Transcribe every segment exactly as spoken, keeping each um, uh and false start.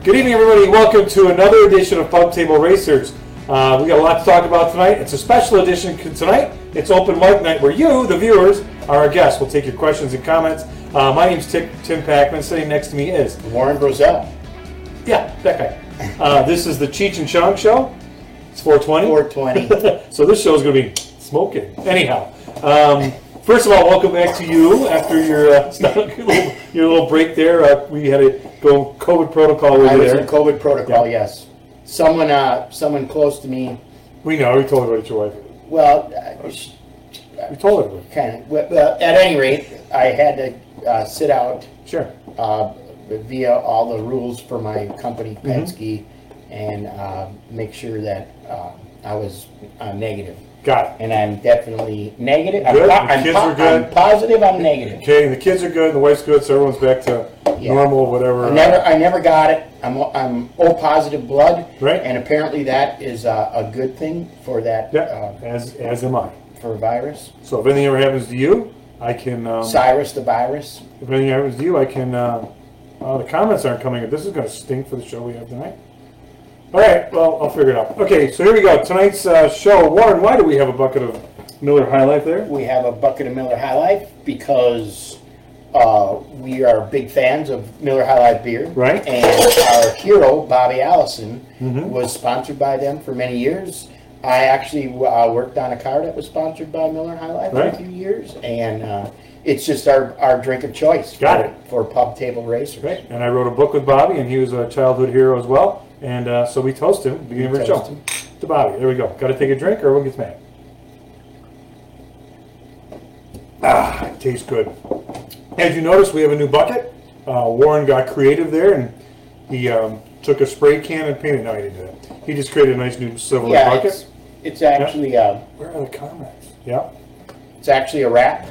Good evening, everybody. Welcome to another edition of Pub Table Racers. Uh, we got a lot to talk about tonight. It's a special edition tonight. It's open mic night where you, the viewers, are our guests. We'll take your questions and comments. Uh, my name's Tim, Tim Packman. Sitting next to me is Warren Brozell. Yeah, that guy. Uh, this is the Cheech and Chong show. It's four twenty. four twenty. So this show is going to be smoking. Anyhow, um, first of all, welcome back to you after your uh, your, little, your little break there. Uh, we had to go COVID protocol over I was there. in COVID protocol, Yeah. yes. Someone, uh, someone close to me. We know. We told everybody your wife. Well, uh, sh- We told everybody. kind of. Well, at any rate, I had to uh, sit out Sure. uh, via all the rules for my company, Mm-hmm. Penske, and uh, make sure that uh, I was uh, negative. Got it. And I'm definitely negative. Good. I'm, po- The I'm, kids po- were good. I'm positive. I'm negative. Okay, the kids are good, the wife's good, so everyone's back to Yeah. normal, whatever. I never, I never got it. I'm, I'm O positive blood, Right. and apparently that is uh, a good thing for that Yeah, uh, as as am I. for a virus. So if anything ever happens to you, I can. Um, Cyrus the virus. if anything happens to you, I can. Uh, uh, the comments aren't coming in. This is going to stink for the show we have tonight. All right, well, I'll figure it out. Okay, so here we go. Tonight's uh, show. Warren, why do we have a bucket of Miller High Life there? We have a bucket of Miller High Life because uh, we are big fans of Miller High Life beer. Right. And our hero, Bobby Allison, Mhm. was sponsored by them for many years. I actually uh, worked on a car that was sponsored by Miller High Life Right. for a few years, and uh, it's just our, our drink of choice. Got for, it. for pub table racers. Right. And I wrote a book with Bobby, and he was a childhood hero as well. And uh, so we toast him, beginning of the Toast show. him. To Bobby. There we go. Got to take a drink, or everyone gets mad. Ah, it tastes good. As you notice, we have a new bucket. Uh, Warren got creative there, and he um, took a spray can and painted. No, he didn't do that. He just created a nice new silver Yeah, bucket. it's, it's actually uh, Where are the comments? Yeah. it's actually a wrap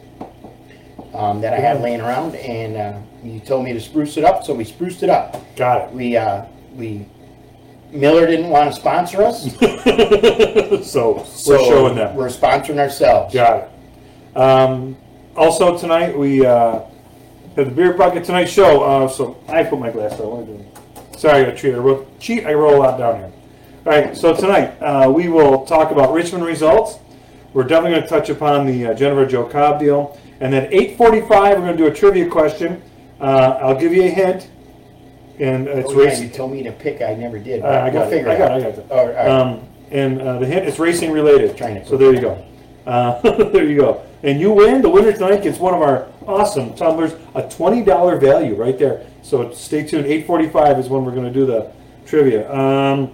um, that I had Yeah. laying around, and uh, you told me to spruce it up, so we spruced it up. Got We uh, we Miller didn't want to sponsor us, it. so we're so showing them. we're sponsoring ourselves. Got it. Um, also tonight we uh, have the beer bucket tonight show. Uh, so I put my glass down. What am I doing? Sorry, I cheat. I wrote cheat. I wrote a lot down here. All right. So tonight uh, we will talk about Richmond results. We're definitely going to touch upon the uh, Jennifer Joe Cobb deal, and then eight forty-five we're going to do a trivia question. Uh, I'll give you a hint, and it's Oh, yeah, racing. you told me to pick. I never did. Uh, I got we'll it. figure I it got out. it. I got it. Oh, all right. Um, and uh, the hint is racing related. Trying to- So there you go. Uh, there you go. And you win. The winner tonight gets one of our awesome tumblers, a twenty dollar value right there. So stay tuned. eight forty-five is when we're going to do the trivia. Um,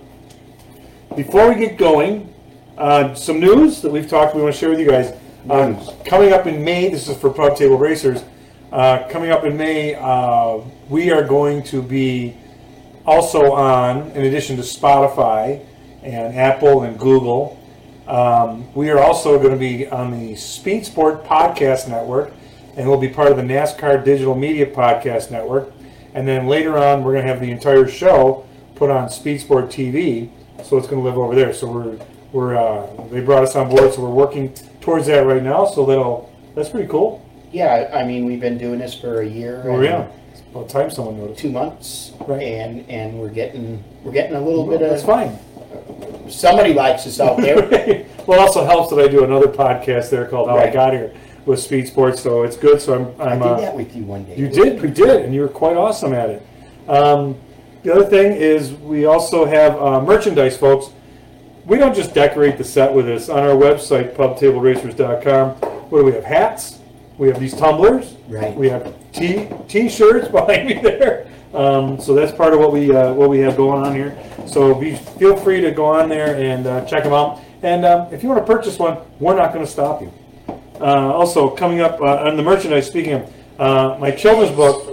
before we get going, uh, some news that we've talked, we want to share with you guys. Um, News. coming up in May, this is for Pub Table Racers. Uh, coming up in May, uh, we are going to be also on, in addition to Spotify and Apple and Google, um, we are also going to be on the Speed Sport Podcast Network, and we'll be part of the NASCAR Digital Media Podcast Network. And then later on, we're going to have the entire show put on Speed Sport T V, so it's going to live over there. So we're we're uh, they brought us on board, so we're working towards that right now. So that'll that's pretty cool. Yeah, I mean we've been doing this for a year. Oh and yeah, it's about time someone noticed. Two months, Right. and and we're getting we're getting a little bit of. That's fine. Somebody likes us out there. Well, it also helps that I do another podcast there called How I Right. Got Here with Speed Sports, so it's good. So I'm, I I'm did uh, that with you one day. you did, you did, and you were quite awesome at it. Um, the other thing is we also have uh, merchandise, folks. We don't just decorate the set with this. On our website, pub table racers dot com, what do we have? Hats. We have these tumblers. Right. We have t t-shirts behind me there. Um, so that's part of what we uh, what we have going on here. So be, feel free to go on there and uh, check them out. And um, if you want to purchase one, we're not going to stop you. Uh, also, coming up uh, on the merchandise, speaking of uh, my children's book.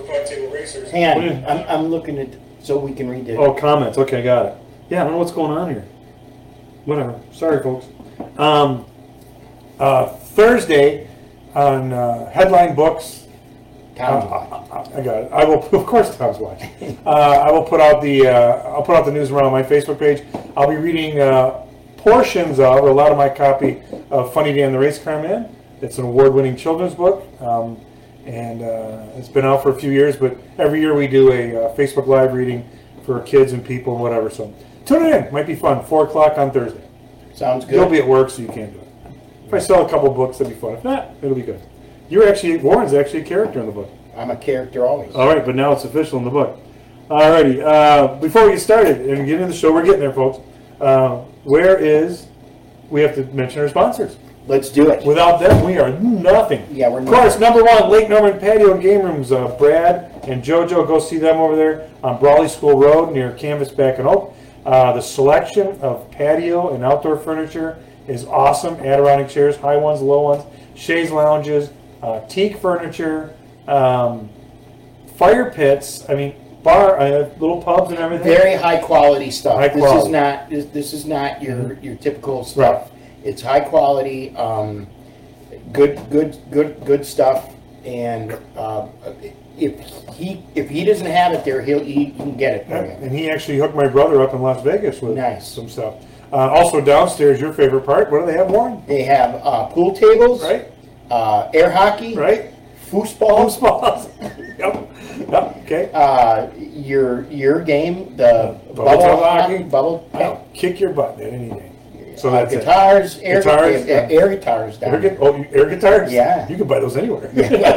Hang on, I'm, I'm looking at so we can read it. Oh, comments. Okay, got it. Yeah, I don't know what's going on here. Whatever. Sorry, folks. Um, uh, Thursday on uh, Headline Books. Tom's Uh, watching. I, I got it. I will. Of course, Tom's watching. Uh, I will put out the. Uh, I'll put out the news around on my Facebook page. I'll be reading uh, portions of, or a lot of my copy of Funny Dan the Race Car Man. It's an award-winning children's book, um, and uh, it's been out for a few years. But every year we do a uh, Facebook Live reading for kids and people and whatever. So tune it in. Might be fun. Four o'clock on Thursday. Sounds good. You'll be at work, so you can't do it. If I sell a couple books, that'd be fun. If not, it'll be good. You're actually, Warren's actually a character in the book. I'm a character always. All right, but now it's official in the book. All righty. Uh, before we get started and get into the show, we're getting there, folks. Uh, where is, we have to mention our sponsors. Let's do it. Without them, we are nothing. Yeah, we're Of course, not. number one, Lake Norman Patio and Game Rooms. Uh, Brad and JoJo, go see them over there on Brawley School Road near Canvasback and Oak. Uh, the selection of patio and outdoor furniture is awesome. Adirondack chairs, high ones, low ones, chaise lounges, uh, teak furniture, um, fire pits. I mean, bar, uh, little pubs and everything. Very high quality stuff. High this quality. is not. This, this is not your Mhm. your typical stuff. Right. It's high quality. Um, good, good, good, good stuff. And uh, if he if he doesn't have it there, he'll he can get it Yeah, for you. and he actually hooked my brother up in Las Vegas with Nice. some stuff. Uh, also downstairs, your favorite part. What do they have, Warren? They have uh, pool tables, Right, uh, air hockey, right. foosball, Balls. Yep. Yep. Okay. uh, your your game, the Bubble bubble tub hockey, hockey. bubble I'll kick your butt at any day. So uh, that's it. guitars, air Guitars, air, yeah. air guitars down Air, there. gu- oh, you- air guitars? Yeah. You can buy those anywhere.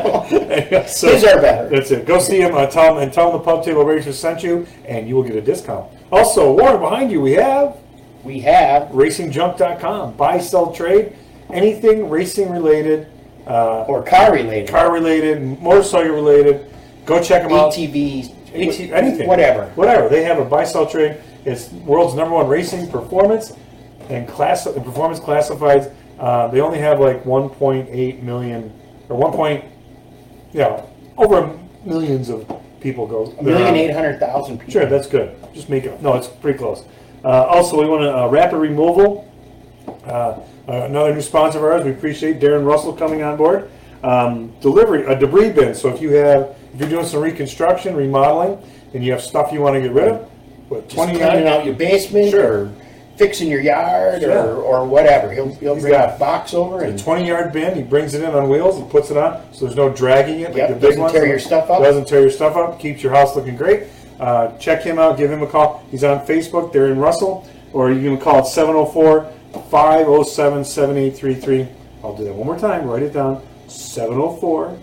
Yeah. So, His are better. That's it. Go see him. Uh, tell him and tell him the Pub Table Racers sent you, and you will get a discount. Also, Warren, behind you, we have We have racing junk dot com. Buy, sell, trade, anything racing related, uh, or car related, car related, motorcycle related. Go check them out. A T Vs, A T anything. whatever. Whatever. They have a buy, sell, trade. It's world's number one racing performance and class and performance classifieds. Uh, they only have like one point eight million or one point, yeah, over millions of people go. A million eight hundred thousand people. Sure, that's good. Just make it. No, it's pretty close. Uh, also, we want to uh, rapid removal. Uh, uh, another new sponsor of ours. We appreciate Darren Russell coming on board. Um, delivery a debris bin. So if you have if you're doing some reconstruction, remodeling, and you have stuff you want to get rid of, what Just twenty cleaning out your basement Sure. or fixing your yard Sure. or, or whatever. He'll, he'll He's bring got a box over a and twenty yard bin. He brings it in on wheels. He puts it on, so there's no dragging it. Like Yep, the big doesn't ones. tear your stuff up. Doesn't tear your stuff up. Keeps your house looking great. Uh, check him out. Give him a call. He's on Facebook. Darren Russell, or you can call it seven oh four, five oh seven, seven eight three three. I'll do that one more time. Write it down. seven oh four,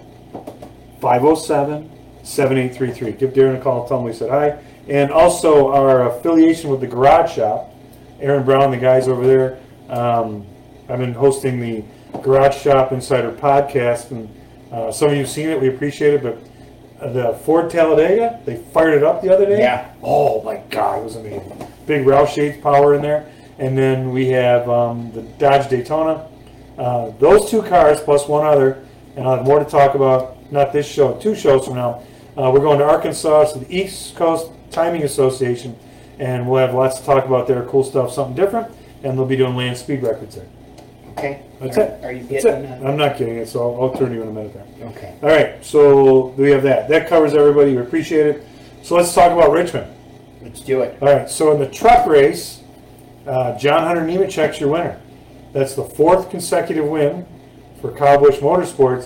five oh seven, seven eight three three. Give Darren a call. Tell him we said hi. And also our affiliation with the Garage Shop. Aaron Brown, the guys over there. Um, I've been hosting the Garage Shop Insider podcast, and uh, some of you have seen it. We appreciate it. But uh, the Ford Talladega, they fired it up the other day. Yeah. Oh my God, it was amazing. Big Roush Shades power in there. And then we have um, the Dodge Daytona. Uh, those two cars plus one other, and I'll have more to talk about. Not this show, two shows from now. Uh, we're going to Arkansas to the East Coast Timing Association, and we'll have lots to talk about there. Cool stuff, something different, and they'll be doing land speed records there. okay. That's are, it. Are you That's getting it. uh, I'm not getting it, so I'll, I'll turn to you in a minute there. Okay. All right, so we have that. That covers everybody. We appreciate it. So let's talk about Richmond. Let's do it. All right, so in the truck race, uh, John Hunter Nemechek's your winner. That's the fourth consecutive win for Kyle Busch Motorsports.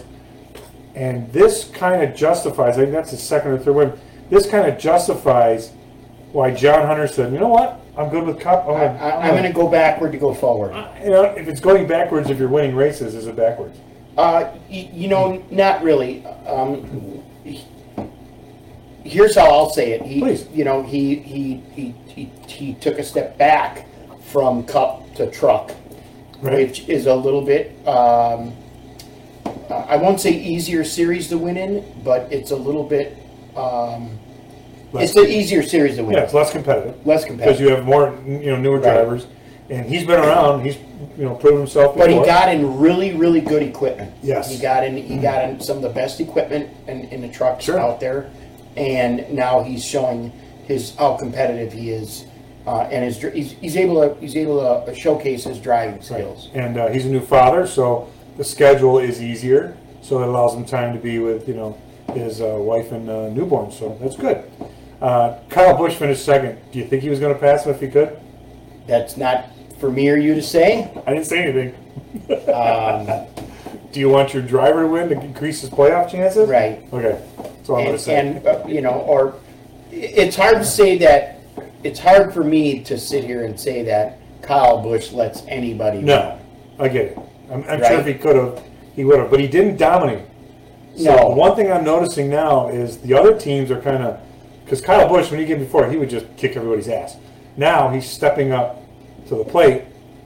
And this kind of justifies, I think that's his second or third win. This kind of justifies why John Hunter said, you know what, I'm good with Cup. I'm I, gonna, I, I'm going to go backward to go forward. You know, if it's going backwards, if you're winning races, is it backwards? Uh, y- you know, not really. Um, he- here's how I'll say it. He, Please. You know, he, he he he he took a step back from Cup to truck, Right. which is a little bit. Um, uh, I won't say easier series to win in, but it's a little bit. Um, Less- it's an easier series to win. Yeah, in. it's less competitive. Less Because competitive. you have more, you know, newer Right. drivers. And he's been around. He's, you know, proven himself But he before. got in really, really good equipment. Yes. He got in. He got in some of the best equipment in, in the trucks Sure. out there, and now he's showing his how competitive he is, uh, and his dr- he's, he's able to he's able to showcase his driving skills. And uh, he's a new father, so the schedule is easier. So it allows him time to be with, you know, his uh, wife and uh, newborn. So that's good. Uh, Kyle Busch finished second. Do you think he was going to pass him if he could? That's not for me or you to say. I didn't say anything. Um, Do you want your driver to win to increase his playoff chances? right. Okay. That's all I'm going And, to say. and uh, you know, or it's hard to say that it's hard for me to sit here and say that Kyle Busch lets anybody win. No, I get it. I'm, I'm Right? sure if he could have, he would have, but he didn't dominate. So No. the one thing I'm noticing now is the other teams are kind of, because Kyle Busch, when he came before, he would just kick everybody's ass. Now he's stepping up to the plate,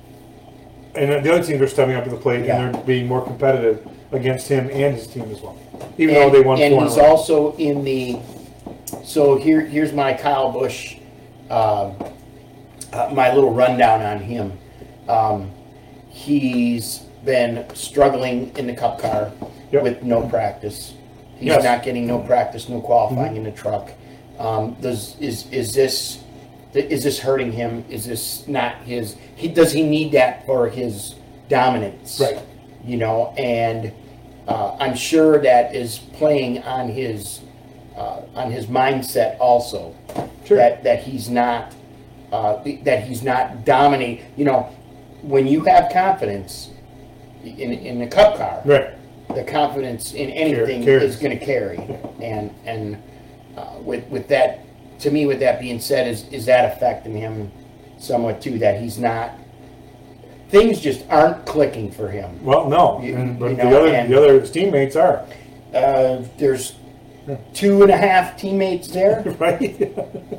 and the other teams are stepping up to the plate, Yeah. and they're being more competitive against him and his team as well. Even And, though they won and four in he's a row. also in the. So here, here's my Kyle Busch, uh, uh, my little rundown on him. Um, he's been struggling in the Cup car Yep. with no practice. He's Yes. not getting no practice, no qualifying in the truck. Um, does is is this is this hurting him? Is this not his? He does he need that for his dominance? Right. You know, and uh, I'm sure that is playing on his uh, on his mindset also. Sure. That that he's not uh, that he's not dominating. You know, when you have confidence in in the Cup car, Right. the confidence in anything Carries. is going to carry. And and uh, with with that, to me, with that being said, is is that affecting him somewhat too? That he's not. Things just aren't clicking for him. Well, no, You- and, but you the know, other and- the other his teammates are Uh, there's two and a half teammates there. right.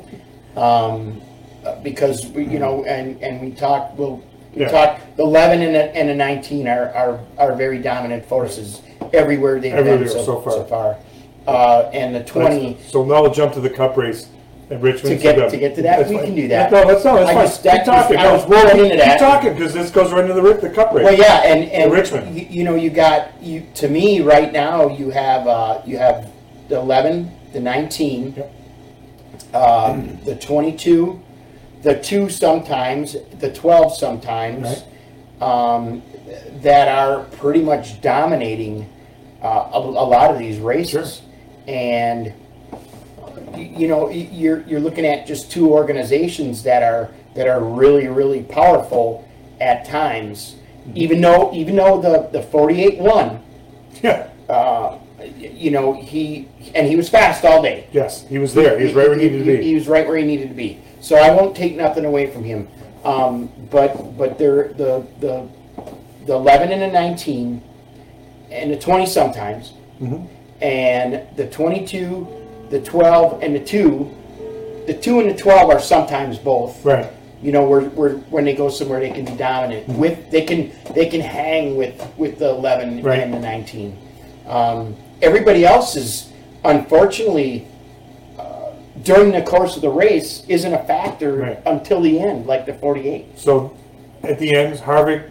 um, uh, because we, you know, and and we talked. We'll we Yeah. talked. The eleven and the, and the nineteen are, are are very dominant forces everywhere they've Everywhere been so, so far. So far. Uh, and the twenty. So now we'll jump to the Cup race at Richmond. To get- So to get to that, that's we fine. can do that. No, that's no, that's I fine. just- that Keep talking. was- I was rolling into that. Keep talking because this goes right into the, Ri- the Cup race. Well, yeah, and and Richmond. You, you know, you got you. To me, right now, you have uh, you have the eleven, the nineteen, Yep. uh, the twenty-two, the two sometimes, the twelve sometimes, um, that are pretty much dominating uh, a, a lot of these races, and you, you know, y- you're you're looking at just two organizations that are that are really really powerful at times. Even though even though the the forty-eight won, Yeah. uh, y- you know he and he was fast all day. Yes, he was there. He was right where he needed to He, be. he was right where he needed to be. So I won't take nothing away from him. Um, but but they're the the the eleven and the nineteen and the twenty sometimes, Mhm. and the twenty-two, the twelve, and the two. The two and the twelve are sometimes both. Right. You know, where, where when they go somewhere, they can be dominant. With they can they can hang with with the eleven Right. and the nineteen. Um, everybody else is unfortunately uh, during the course of the race isn't a factor Right. until the end, like the forty-eight. So at the end, Harvick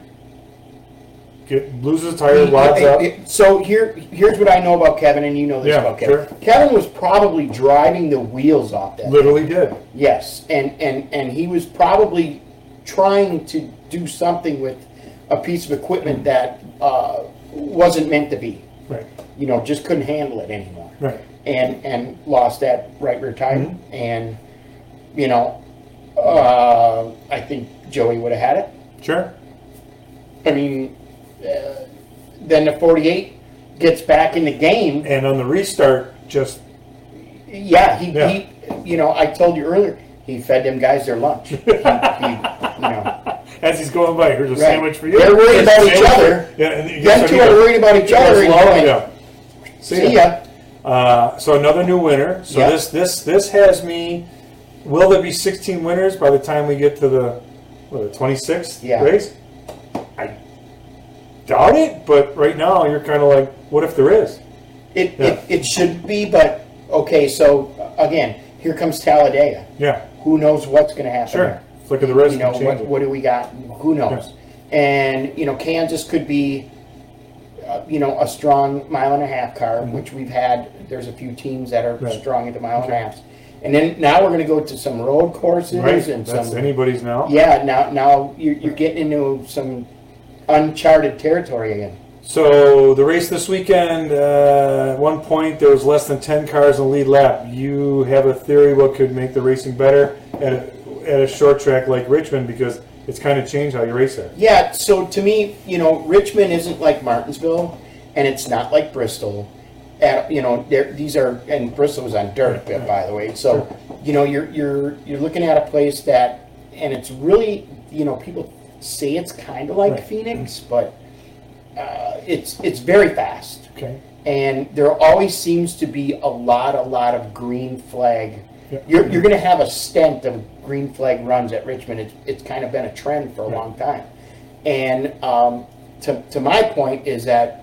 get, loses a tire, wads up. So here here's what I know about Kevin, and you know this Yeah, about Kevin. sure. Kevin was probably driving the wheels off that. Literally did. Yes, and, and, and he was probably trying to do something with a piece of equipment that uh, wasn't meant to be. Right. You know, just couldn't handle it anymore. Right. And and lost that right rear tire. Mm-hmm. And, you know, uh, I think Joey would have had it. Sure. I mean, uh, then the forty-eight gets back in the game. And on the restart, just Yeah, he, Yeah. he you know, I told you earlier, he fed them guys their lunch. he, he, you know. as he's going by, here's a Right. sandwich for you. They're worried Here's a about each sandwich. other. Yeah, and you Them so two you are go- worried about each you go other. And slow, going, yeah. See ya. Uh, so another new winner. So Yep. this this this has me. Will there be sixteen winners by the time we get to the what, the twenty-sixth Yeah. race? I doubt it, but right now you're kind of like, what if there is? It, Yeah. it it should be, but okay. So uh, again, here comes Talladega. Yeah, Who knows what's going to happen sure. there? Flick of the wrist You know can change what? it. What do we got? Who knows? And you know, Kansas could be, uh, you know, a strong mile and a half car, which we've had. There's a few teams that are Mm-hmm. Right. strong at the mile and a half. And then now we're going to go to some road courses Right, and that's some. anybody's now. Yeah, now now you're, you're getting into some uncharted territory again. So the race this weekend, uh, at one point there was less than ten cars in the lead lap. You have a theory what could make the racing better at a, at a short track like Richmond, because it's kind of changed how you race there. Yeah, so to me, you know, Richmond isn't like Martinsville, and it's not like Bristol. at, you know, there, these are, and Bristol was on dirt, Yeah, yeah. by the way. So, you know, you're you're you're looking at a place that, and it's really, you know, people say it's kind of like Right. Phoenix, but uh, it's it's very fast. Okay. And there always seems to be a lot, a lot of green flag. Yeah. You're, you're going to have a stint of green flag runs at Richmond. It's, it's kind of been a trend for a Right. long time. And um, to, to my point is that,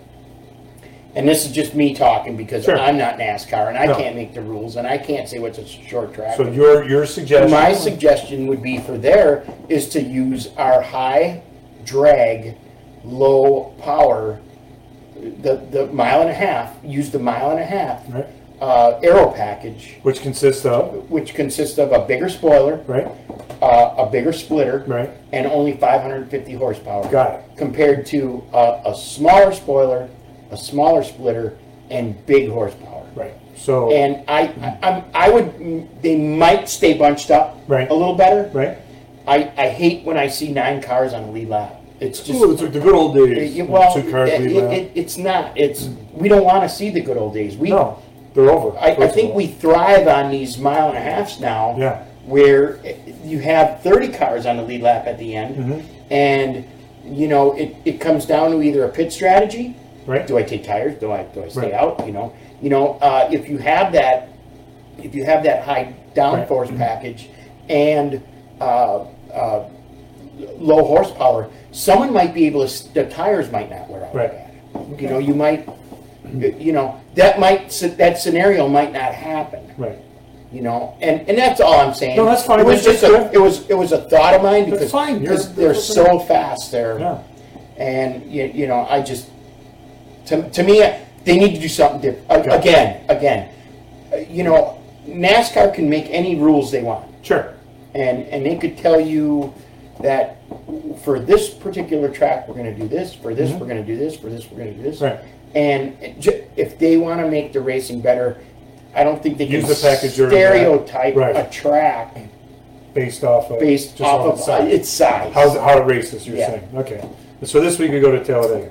and this is just me talking because Sure. I'm not NASCAR and I No. can't make the rules and I can't say what's a short track. So your your suggestion? My suggestion would be for there is to use our high drag, low power, the, the mile and a half, use the mile and a half Right. uh, aero package, Which consists of which consists of a bigger spoiler, right, uh, a bigger splitter, right. and only five hundred fifty horsepower. Got it. Compared to a, a smaller spoiler, a smaller splitter, and big horsepower. Right. So And I, I, I'm, I would, they might stay bunched up Right. a little better. right. I, I hate when I see nine cars on the lead lap. It's just, Ooh, it's like the good old days. it- well, Two cars it, lead it, lap. it- it's not. It's we don't want to see the good old days. We, No, they're over. I, I first of think all. we thrive on these mile and a halves now, Yeah. where you have thirty cars on the lead lap at the end, Mhm. and you know it, it comes down to either a pit strategy. Right. Do I take tires? Do I do I stay Right. out? You know, you know uh, if you have that, if you have that high downforce Right. package and uh, uh, low horsepower, someone might be able to. s- The tires might not wear out. Right. Bad. You know, you might. You know that might that scenario might not happen. Right. You know, and, and that's all I'm saying. No, that's fine. It was That's just a, good. it was it was a thought of mine because fine. You're- because they're that's so fast there, Yeah. and you, you know I just to, to me they need to do something different. Okay. Again, again, uh, you know, NASCAR can make any rules they want, Sure. and and they could tell you that for this particular track we're going to do this, for this Mhm. we're going to do this, for this we're going to do this, Right. and it ju- if they want to make the racing better, I don't think they can Use the package you're- stereotype Right. a track Based off of based just off on of size. its size. How's how it races? You're Yeah. saying okay. So this week we go to Talladega.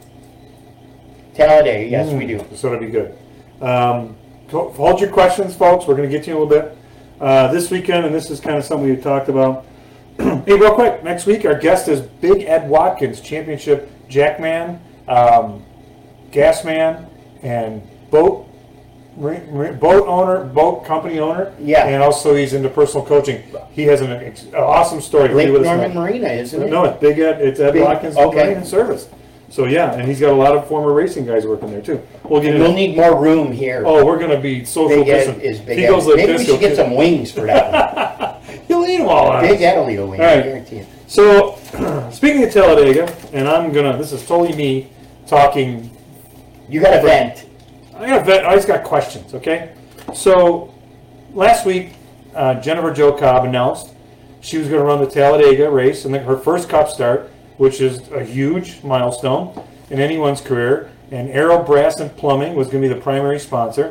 Talladega, yes, we do. So it'll be good. Um, ho- hold your questions, folks. We're going to get to you in a little bit uh, this weekend, and this is kind of something we talked about. Hey, real quick. Next week, our guest is Big Ed Watkins, championship jackman, um, gas man, and boat marine- marine- boat owner, boat company owner. Yeah. And also, he's into personal coaching. He has an ex- an awesome story. Lake He'll be with us Norman next- Marina, isn't it? No, it's Big Ed. It's Ed Big- Watkins okay. Marine and Service. So yeah, and he's got a lot of former racing guys working there too. We'll get We'll into. need more room here. Oh, we're gonna be social Big Ed distance. is Big He Ed. goes like Maybe this. we he'll should get get- some wings for that He'll eat them all. one. on Big us. Ed will eat a wing, All I right. guarantee it. So, speaking of Talladega, and I'm gonna. This is totally me talking. You got a vent. I got. vet- I just got questions. Okay. So, last week, uh, Jennifer Jo Cobb announced she was going to run the Talladega race and her first Cup start, which is a huge milestone in anyone's career. And Aero Brass and Plumbing was going to be the primary sponsor.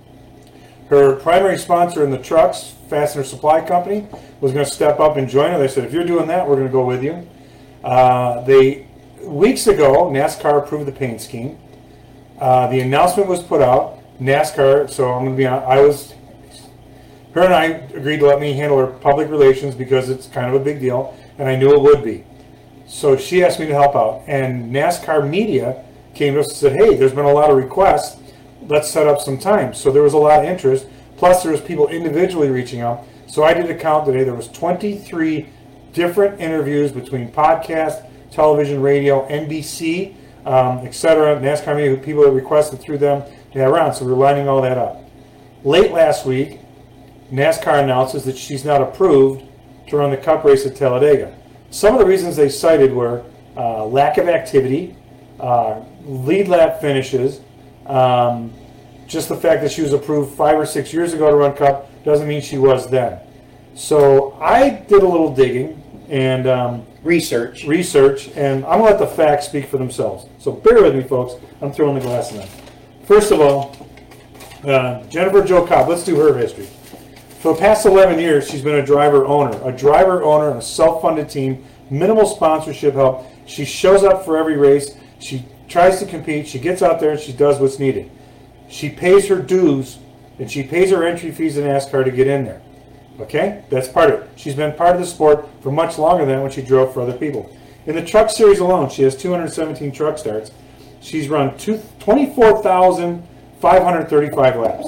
Her primary sponsor in the trucks, Fastener Supply Company, was going to step up and join her. They said, if you're doing that, we're going to go with you. Uh, they weeks ago, NASCAR approved the paint scheme. Uh, the announcement was put out. NASCAR, so I'm going to be on, I was, her and I agreed to let me handle her public relations because it's kind of a big deal, and I knew it would be. So she asked me to help out, and NASCAR media came to us and said, hey, there's been a lot of requests. Let's set up some time. So there was a lot of interest. Plus, there was people individually reaching out. So I did a count today. There was twenty-three different interviews between podcast, television, radio, N B C, um, et cetera. NASCAR media, people that requested through them to have around. So we're lining all that up. Late last week, NASCAR announces that she's not approved to run the Cup race at Talladega. Some of the reasons they cited were uh, lack of activity, uh, lead lap finishes, um, just the fact that she was approved five or six years ago to run Cup doesn't mean she was then. So I did a little digging and um, Research. research, and I'm going to let the facts speak for themselves. So bear with me, folks. I'm throwing the glass in them. First of all, uh, Jennifer Jo Cobb, let's do her history. For the past eleven years, she's been a driver owner, a driver owner in a self-funded team, minimal sponsorship help. She shows up for every race. She tries to compete. She gets out there and she does what's needed. She pays her dues, and she pays her entry fees in NASCAR to get in there. Okay? That's part of it. She's been part of the sport for much longer than when she drove for other people. In the truck series alone, she has two hundred seventeen truck starts. She's run twenty-four thousand five hundred thirty-five laps.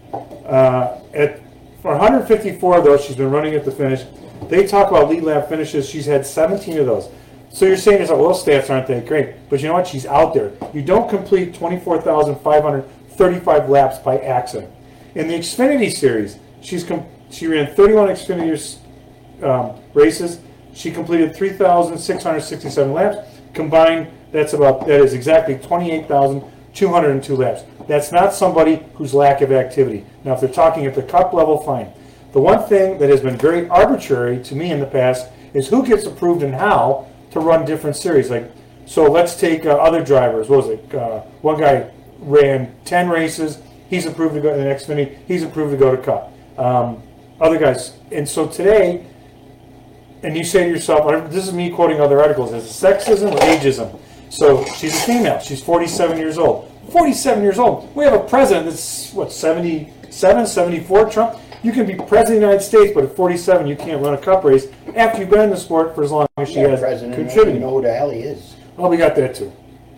Uh, at for one hundred fifty-four of those, she's been running at the finish. They talk about lead lap finishes. She's had seventeen of those. So you're saying, well, those stats aren't that great. But you know what? She's out there. You don't complete twenty-four thousand five hundred thirty-five laps by accident. In the Xfinity Series, she's com she ran thirty-one Xfinity um, races. She completed three thousand six hundred sixty-seven laps. Combined, that's about that is exactly twenty-eight thousand two hundred two laps. That's not somebody whose lack of activity. Now, if they're talking at the cup level, fine. The one thing that has been very arbitrary to me in the past is who gets approved and how to run different series. Like, so let's take uh, other drivers. What was it? Uh, one guy ran ten races. He's approved to go to the next Xfinity. He's approved to go to Cup. Um, other guys. And so today, and you say to yourself, this is me quoting other articles, is it sexism or ageism? So she's a female. She's forty-seven years old. forty-seven years old. We have a president that's, what, seventy-seven, seventy-four, Trump? You can be president of the United States, but at forty-seven, you can't run a cup race after you've been in the sport for as long as she yeah, has president, contributed. You know who the hell he is. Well, we got that too.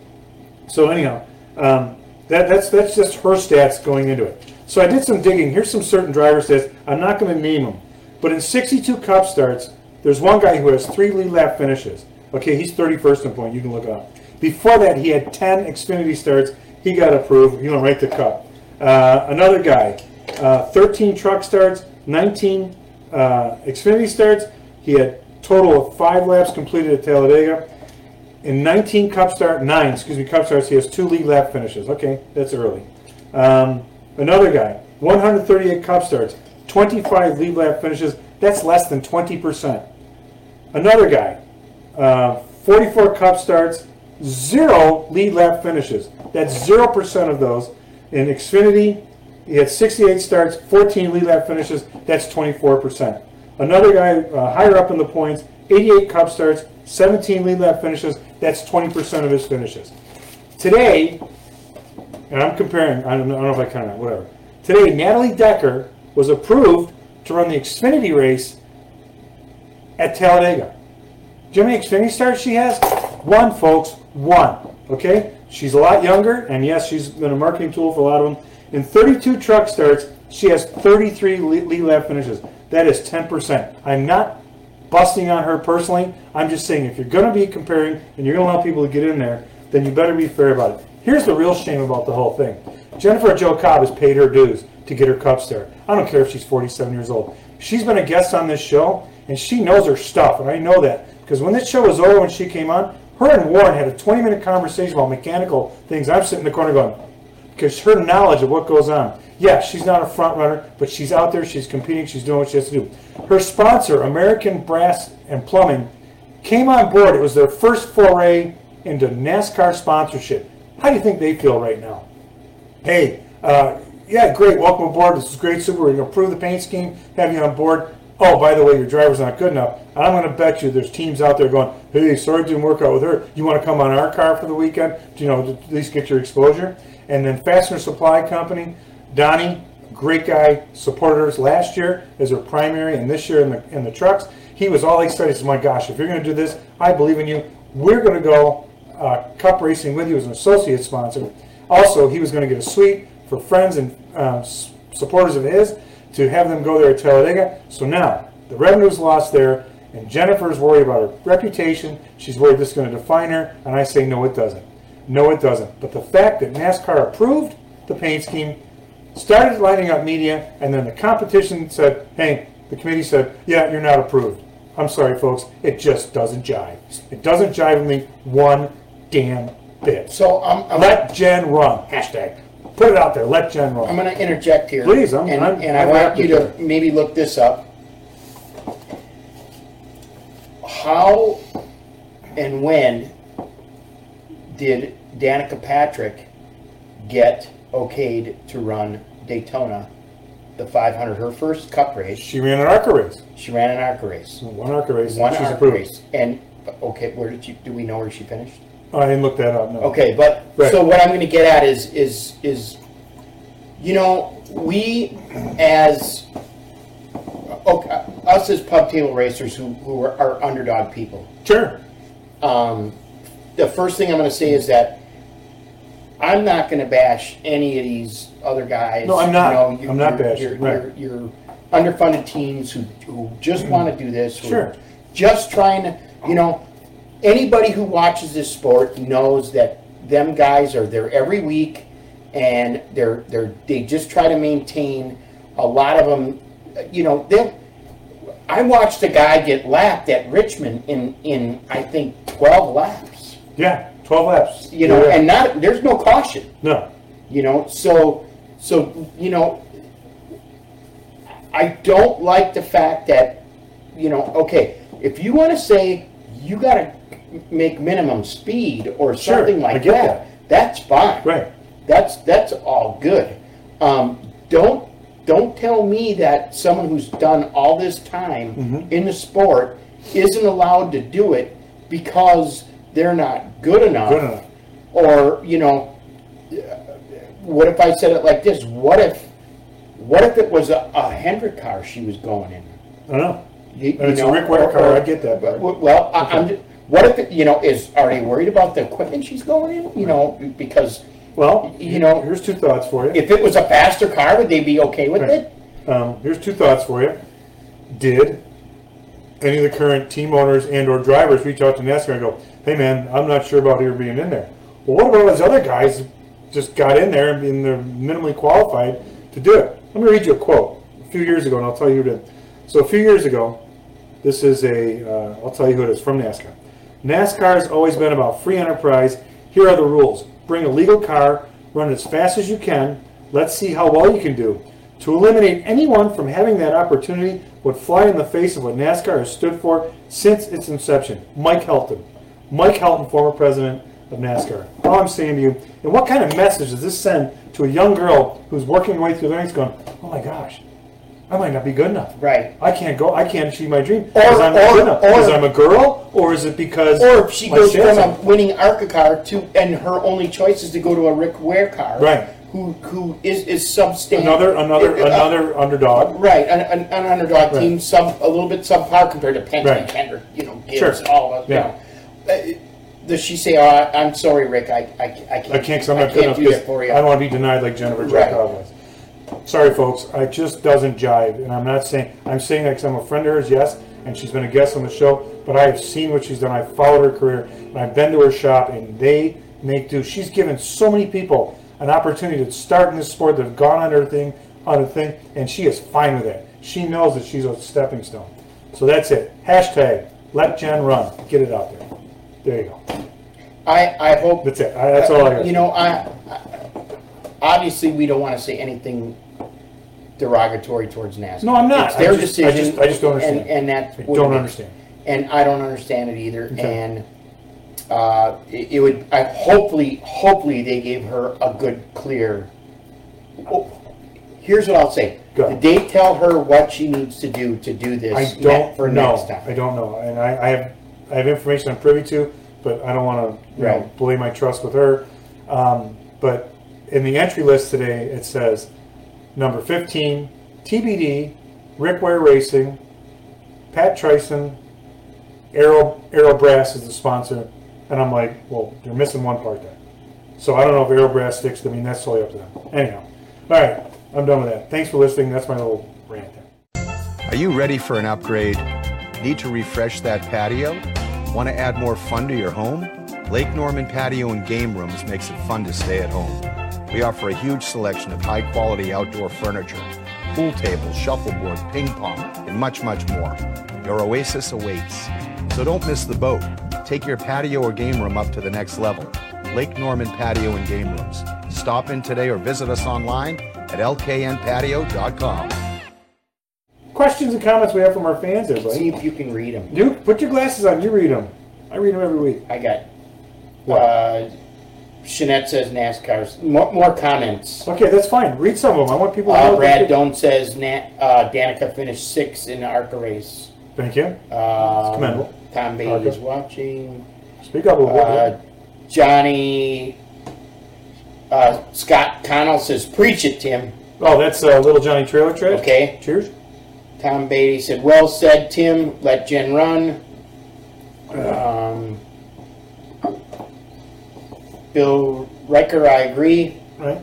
So anyhow, um, that, that's that's just her stats going into it. So I did some digging. Here's some certain driver stats. I'm not going to name them, but in sixty-two Cup starts, there's one guy who has three lead lap finishes. Okay, he's thirty-first in point. You can look it up. Before that, he had ten Xfinity starts. He got approved. He went right to Cup. Uh, another guy, uh, thirteen truck starts, nineteen uh, Xfinity starts. He had total of five laps completed at Talladega. In nineteen Cup start, nine, excuse me, Cup starts, he has two lead lap finishes. Okay, that's early. Um, another guy, one hundred thirty-eight Cup starts, twenty-five lead lap finishes. That's less than twenty percent. Another guy, uh, forty-four Cup starts, zero lead lap finishes. That's zero percent of those. In Xfinity, he had sixty-eight starts, fourteen lead lap finishes. That's twenty-four percent. Another guy uh, higher up in the points, eighty-eight Cup starts, seventeen lead lap finishes. That's twenty percent of his finishes. Today, and I'm comparing, I don't know, I don't know if I kind of, whatever. Today, Natalie Decker was approved to run the Xfinity race at Talladega. Do you know how many Xfinity starts she has? One, folks, one. Okay? She's a lot younger, and yes, she's been a marketing tool for a lot of them. In thirty-two truck starts, she has thirty-three lead lap finishes. That is ten percent. I'm not busting on her personally. I'm just saying if you're going to be comparing and you're going to allow people to get in there, then you better be fair about it. Here's the real shame about the whole thing. Jennifer Jo Cobb has paid her dues to get her Cup start. I don't care if she's forty-seven years old. She's been a guest on this show, and she knows her stuff, and I know that. Because when this show was over, when she came on, her and Warren had a twenty-minute conversation about mechanical things. I'm sitting in the corner going, because her knowledge of what goes on. Yeah, she's not a front runner, but she's out there, she's competing, she's doing what she has to do. Her sponsor, American Brass and Plumbing, came on board. It was their first foray into NASCAR sponsorship. How do you think they feel right now? Hey, uh, yeah, great, welcome aboard. This is great, super. We're going to approve the paint scheme, have you on board. Oh, by the way, your driver's not good enough. And I'm going to bet you there's teams out there going, hey, sorry it didn't work out with her. You want to come on our car for the weekend? You know, to at least get your exposure. And then Fastener Supply Company, Donnie, great guy, supported us last year as her primary, and this year in the in the trucks. He was all excited. He said, my gosh, if you're going to do this, I believe in you. We're going to go uh, Cup racing with you as an associate sponsor. Also, he was going to get a suite for friends and um, supporters of his to have them go there at Talladega. So now, the revenue's lost there, and Jennifer's worried about her reputation. She's worried this is going to define her, and I say no, it doesn't. No, it doesn't. But the fact that NASCAR approved the paint scheme, started lining up media, and then the competition said, hey, the committee said, yeah, you're not approved. I'm sorry, folks. It just doesn't jive. It doesn't jive with me one damn bit. So I'm, I'm Let Jen run. Hashtag. Put it out there. Let Jen run. I'm going to interject here. Please, I'm- and, I'm- and I I'm want happy you to to. maybe look this up. How and when did Danica Patrick get okayed to run Daytona, the five hundred, her first Cup race? She ran an ARCA race. She ran an ARCA race. One ARCA race. One she's ARCA approved. race. And, okay, where did you, do we know where she finished? Oh, I didn't look that up, no. Okay, but, Right. so what I'm going to get at is, is, is You know, we as okay, us as pub table racers who, who are, are underdog people. Sure. Um, the first thing I'm going to say is that I'm not going to bash any of these other guys. No, I'm not. You know, you- I'm not you're- bashing, You're, right. you're, you're underfunded teams who, who just want to do this. Who Sure. are just trying to, you know, anybody who watches this sport knows that them guys are there every week, and they're they're they just try to maintain. A lot of them, you know, they. I watched a guy get lapped at Richmond in in I think twelve laps. Yeah, twelve laps. You know, Yeah. and not there's no caution. No. You know, so so you know, I don't like the fact that, you know, okay, if you want to say you got to make minimum speed or Sure, something I like get that, that. that's fine. Right. That's that's all good. Um, don't don't tell me that someone who's done all this time Mm-hmm. in the sport isn't allowed to do it because they're not good enough. Good enough. Or, you know, what if I said it like this? What if what if it was a, a Hendrick car she was going in? I don't know. You, And it's a Rick Ware car, I get that, but- Well, I, I'm just, what if it, you know, is are they worried about the equipment she's going in? You know, because Well, You know- here's two thoughts for you. if it was a faster car, would they be okay with Right. it? Um, here's two thoughts for you. Did any of the current team owners and or drivers reach out to NASCAR and go, hey man, I'm not sure about her being in there? Well, what about those other guys who just got in there and they're minimally qualified to do it? Let me read you a quote a few years ago, and I'll tell you who did. So a few years ago, this is a, uh, I'll tell you who it is, from NASCAR. NASCAR has always been about free enterprise. Here are the rules. Bring a legal car, run as fast as you can. Let's see how well you can do. To eliminate anyone from having that opportunity would fly in the face of what NASCAR has stood for since its inception. Mike Helton. Mike Helton, former president of NASCAR. All I'm saying to you, and what kind of message does this send to a young girl who's working her way through the ranks going, oh my gosh, I might not be good enough. Right. I can't go, I can't achieve my dream because I'm not or- good enough. or- Because I'm a girl, or is it because Or if she my goes shit's from a up? winning ARCA car to, and her only choice is to go to a Rick Ware car, Right. Who who is is substandard. Another another Uh, another underdog. Right, an, an, an underdog Right. team, sub a little bit subpar compared to Penske, Right. Hendrick, you know, Sure. Gibbs, all of Yeah. you know. Uh, Does she say, "Oh, I, I'm sorry, Rick, I, I, I can't, I can't because I'm I not good can't enough do because that for you"? I don't want to be denied like Jennifer Right. Jackov was. Sorry, folks. It just doesn't jive. And I'm not saying, I'm saying that because I'm a friend of hers, yes, and she's been a guest on the show, but I have seen what she's done. I've followed her career, and I've been to her shop, and they make do. She's given so many people an opportunity to start in this sport that have gone on her thing, on her thing, and she is fine with it. She knows that she's a stepping stone. So that's it. Hashtag, let Jen run. Get it out there. There you go. I, I hope. That's it. I, that's all I got. You know, I, I obviously we don't want to say anything derogatory towards NASCAR. No, I'm not. It's their I just- I decision. just- I just don't understand. And, and that's I what don't it is. understand. And I don't understand it either. Okay. And uh, it, it would. I hopefully, hopefully they gave her a good, clear. Oh, here's what I'll say. Go. Did they tell her what she needs to do to do this I ne- don't for know. next time? I don't know, and I, I have I have information I'm privy to, but I don't want to you know, Right. belay my trust with her. Um, but in the entry list today, it says number fifteen, T B D, Rick Ware Racing, Pat Trison, Aero Aero Brass is the sponsor, and I'm like, well, they're missing one part there. So I don't know if Aero Brass sticks. I mean, that's totally up to them. Anyhow, all right, I'm done with that. Thanks for listening. That's my little rant there. Are you ready for an upgrade? Need to refresh that patio? Want to add more fun to your home? Lake Norman Patio and Game Rooms makes it fun to stay at home. We offer a huge selection of high-quality outdoor furniture, pool tables, shuffleboard, ping pong, and much, much more. Your oasis awaits. So don't miss the boat. Take your patio or game room up to the next level. Lake Norman Patio and Game Rooms. Stop in today or visit us online at L K N patio dot com. Questions and comments we have from our fans there, See buddy. if you can read them. Duke, put your glasses on. You read them. I read them every week. I got. Uh, Shanette says NASCAR's. More, more comments. Okay, that's fine. Read some of them. I want people to know. Uh, what Brad they- Doan says Nat, uh, Danica finished sixth in the ARCA race. Thank you. Um, commendable. Tom Bailey ARCA. is watching. Speak up a little bit. Uh, Johnny Uh, Scott Connell says, "Preach it, Tim." Oh, that's uh, Little Johnny Trailer Trash. Okay. Cheers. Tom Beatty said, "Well said, Tim. Let Jen run." Um, Bill Riker, I agree. Right.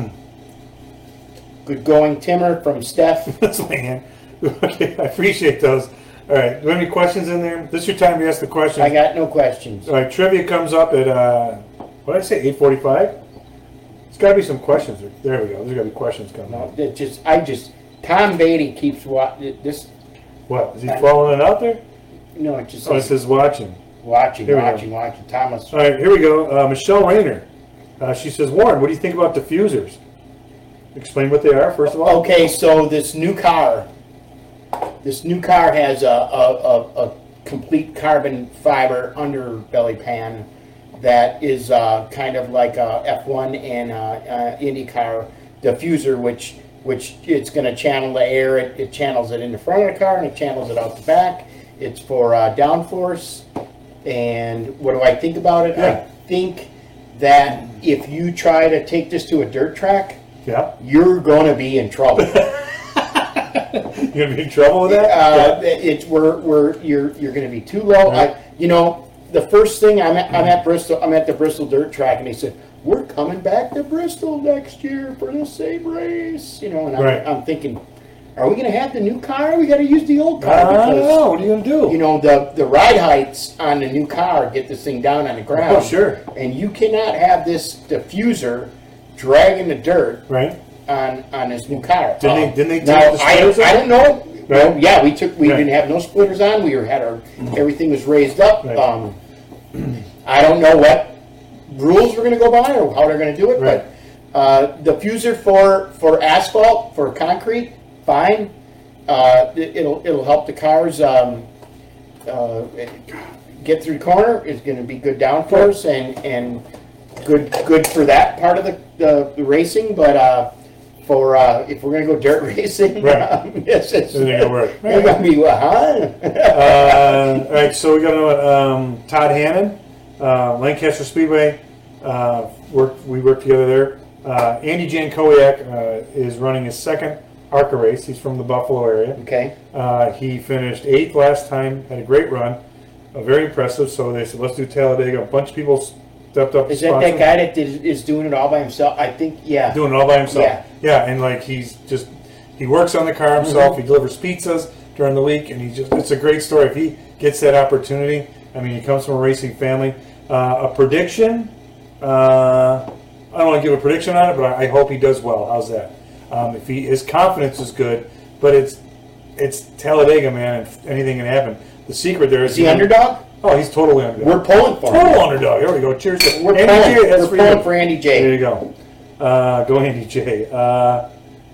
Good going, Timmer from Steph. That's my hand. Okay, I appreciate those. All right, do you have any questions in there? This is your time to ask the questions. I got no questions. All right, trivia comes up at, uh, what did I say, eight forty-five? There's got to be some questions. There we go. There's got to be questions coming No, up. it just I just Tom Beatty keeps watching this. What, is he following it out there? No, it just Oh, it says says watching. watching, Here we go. watching, watching. Thomas. All right, here we go. Uh, Michelle Rayner. Uh, she says, Warren, what do you think about diffusers? Explain what they are, first of all. Okay, so this new car, this new car has a, a, a, a complete carbon fiber underbelly pan that is uh, kind of like a F one and uh, uh, IndyCar diffuser, which which it's going to channel the air. It, it channels it in the front of the car and it channels it out the back. It's for uh, downforce. And what do I think about it? Yeah. I think that if you try to take this to a dirt track, Yeah. you're going to be in trouble. You're going to be in trouble with that? Uh, it's we're, we're you're you're going to be too low. Right. I, you know, the first thing I'm at, I'm at Bristol. I'm at the Bristol dirt track, and they said we're coming back to Bristol next year for the same race. You know, and I'm, Right. I'm thinking, are we going to have the new car? Or we got to use the old car I don't because know. What are you going to do? you know the the ride heights on the new car get this thing down on the ground. Oh, sure. And you cannot have this diffuser dragging the dirt Right? on on this new car. Didn't they- Um, didn't they take now, the I, splitters I off? don't know. Right. Well, yeah, we took. We Right. didn't have no splitters on. We were had our everything was raised up. Right. Um, I don't know what rules we're going to go by or how they're going to do it, Right. but uh, diffuser for for asphalt for concrete, fine. Uh, it, it'll it'll help the cars um, uh, get through the corner. It's going to be good downforce and and good good for that part of the the, the racing, but. Uh, For uh, if we're gonna go dirt racing, Right. um, it's, it's, It ain't gonna work. It's gonna be what, huh? uh, all right, so we got um, Todd Hannon, uh, Lancaster Speedway. Uh, worked, we worked together there. Uh, Andy Jankowiak uh, is running his second ARCA race. He's from the Buffalo area. Okay. Uh, he finished eighth last time, had a great run, uh, very impressive. So they said, let's do Talladega. A bunch of people stepped up. Is to that sponsor that guy that did, is doing it all by himself? I think, yeah. doing it all by himself. Yeah. Yeah, and like he's just he works on the car himself. He delivers pizzas during the week, and he just it's a great story. If he gets that opportunity, I mean, he comes from a racing family. Uh, a prediction? Uh, I don't want to give a prediction on it, but I, I hope he does well. How's that? Um, if he his confidence is good, but it's it's Talladega, man, and anything can happen. The secret there is Is he underdog? Oh, he's totally underdog. We're pulling for total him. underdog. Here we go. Cheers. to We're Andy pulling, J, that's we're for pulling you. for Andy There J. you go. Uh, go Andy J. Uh,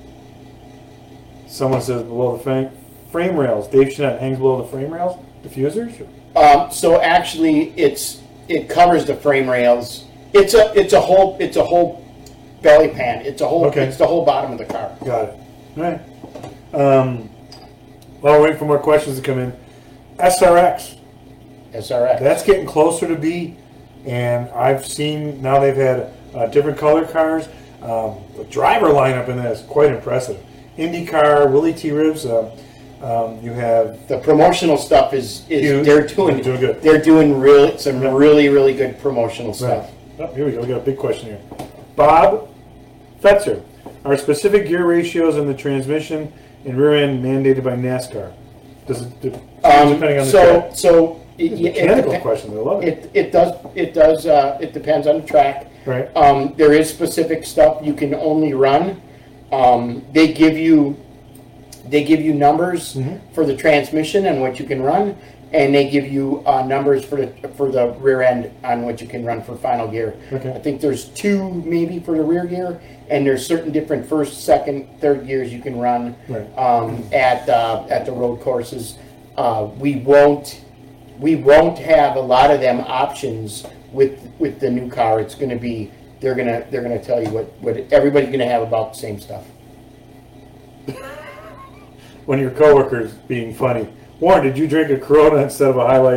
someone says below the frame, frame rails. Dave Chenette hangs below the frame rails. Diffusers. Um, so actually, it's it covers the frame rails. It's a it's a whole it's a whole belly pan. It's a whole Okay. it's the whole bottom of the car. Got it. All right. Um, while we're waiting for more questions to come in, S R X. S R X. That's getting closer to B, and I've seen now they've had uh, different color cars. Um, the driver lineup in that is quite impressive. IndyCar, Willie T. Ribs. Uh, um, you have The promotional stuff is is Huge. they're doing They're doing good. They're doing really some really really good promotional stuff. Oh, here we go. We got a big question here. Bob Fetzer. Are specific gear ratios in the transmission and rear end mandated by NASCAR? Does it de- Um, depending on the so track? so it, These it, mechanical it, questions. I love it. it it does it does uh, it depends on the track. Right. Um, there is specific stuff you can only run. Um, they give you they give you numbers Mm-hmm. for the transmission and what you can run, and they give you uh, numbers for the for the rear end on what you can run for final gear. Okay. I think there's two maybe for the rear gear, and there's certain different first, second, third gears you can run Right. um, at uh, at the road courses. Uh, we won't we won't have a lot of them options with with the new car. It's going to be they're gonna they're gonna tell you what what everybody's going to have about the same stuff. When your coworkers being funny. Warren, did you drink a Corona instead of a High Life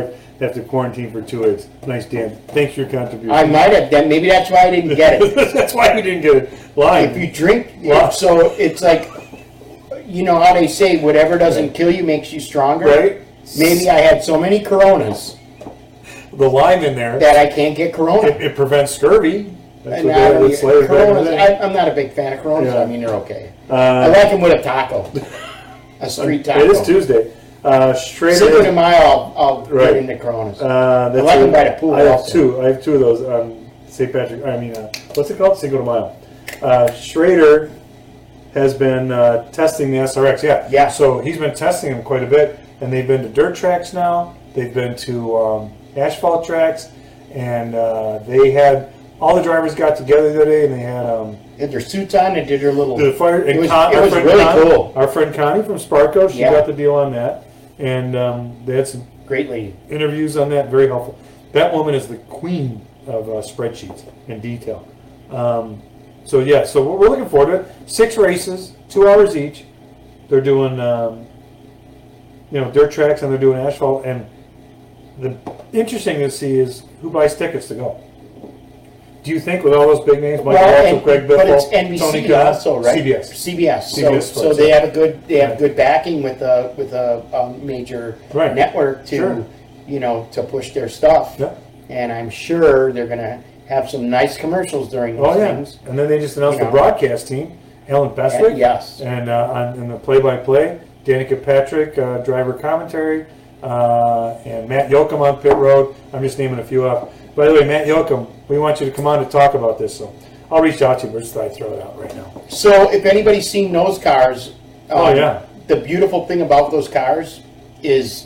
have to quarantine for two weeks. Nice, Dan. Thanks for your contribution. I might have done. Maybe that's why I didn't get it. That's why we didn't get it. Lime. If you drink, Wow. so it's like, you know how they say, whatever doesn't kill you makes you stronger. Right? Maybe I had so many Coronas The lime in there, that I can't get Corona. it, it prevents scurvy. That's And what now they would you- say back in the Coronas, day. I, I'm not a big fan of Coronas. Yeah. I mean, they're okay. I Uh, like them with a taco, a street taco. it is Tuesday. Uh, Schrader. Cinco de Mayo, I'll, I'll Right. get into Coronas. Uh, that's I like a- them by the pool I have also. two. I have two of those. Um, Saint Patrick. I mean, uh, what's it called? Cinco de Mayo. Uh, Schrader has been uh, testing the S R X. Yeah. Yeah. So he's been testing them quite a bit, and they've been to dirt tracks now. They've been to um, asphalt tracks, and uh, they had all the drivers got together the other day, and they had um, Did their suits on and did their little. the fire. It and was, Con- it our was friend really Con- cool. Our friend Connie from Sparko, she Yeah. got the deal on that, and um, they had some Great lady. interviews on that, very helpful. That woman is the queen of uh, spreadsheets and detail. Um, so yeah, so we're we're looking forward to it. Six races, two hours each. They're doing, um, you know, dirt tracks and they're doing asphalt. And the interesting to see is who buys tickets to go. Do you think with all those big names, Michael Well, Waltrip, and, Greg but it's Biffle, N B C Tony Khan, also, right? C B S, C B S. C B So, S so Sports, they yeah. have a good they have Right. good backing with a with a, a major Right. network to Sure. you know to push their stuff. Yeah. And I'm sure they're gonna have some nice commercials during those Oh yeah, things. and then they just announced You the know. broadcast team: Alan Bestwick, yes. and uh, on in the play-by-play, Danica Patrick, uh, driver commentary, uh, and Matt Yoakum on pit road. I'm just naming a few off. By the way, Matt Yoakum, we want you to come on to talk about this. So I'll reach out to you, but just thought I'd throw it out right now. So if anybody's seen those cars, Oh, um, yeah. the beautiful thing about those cars is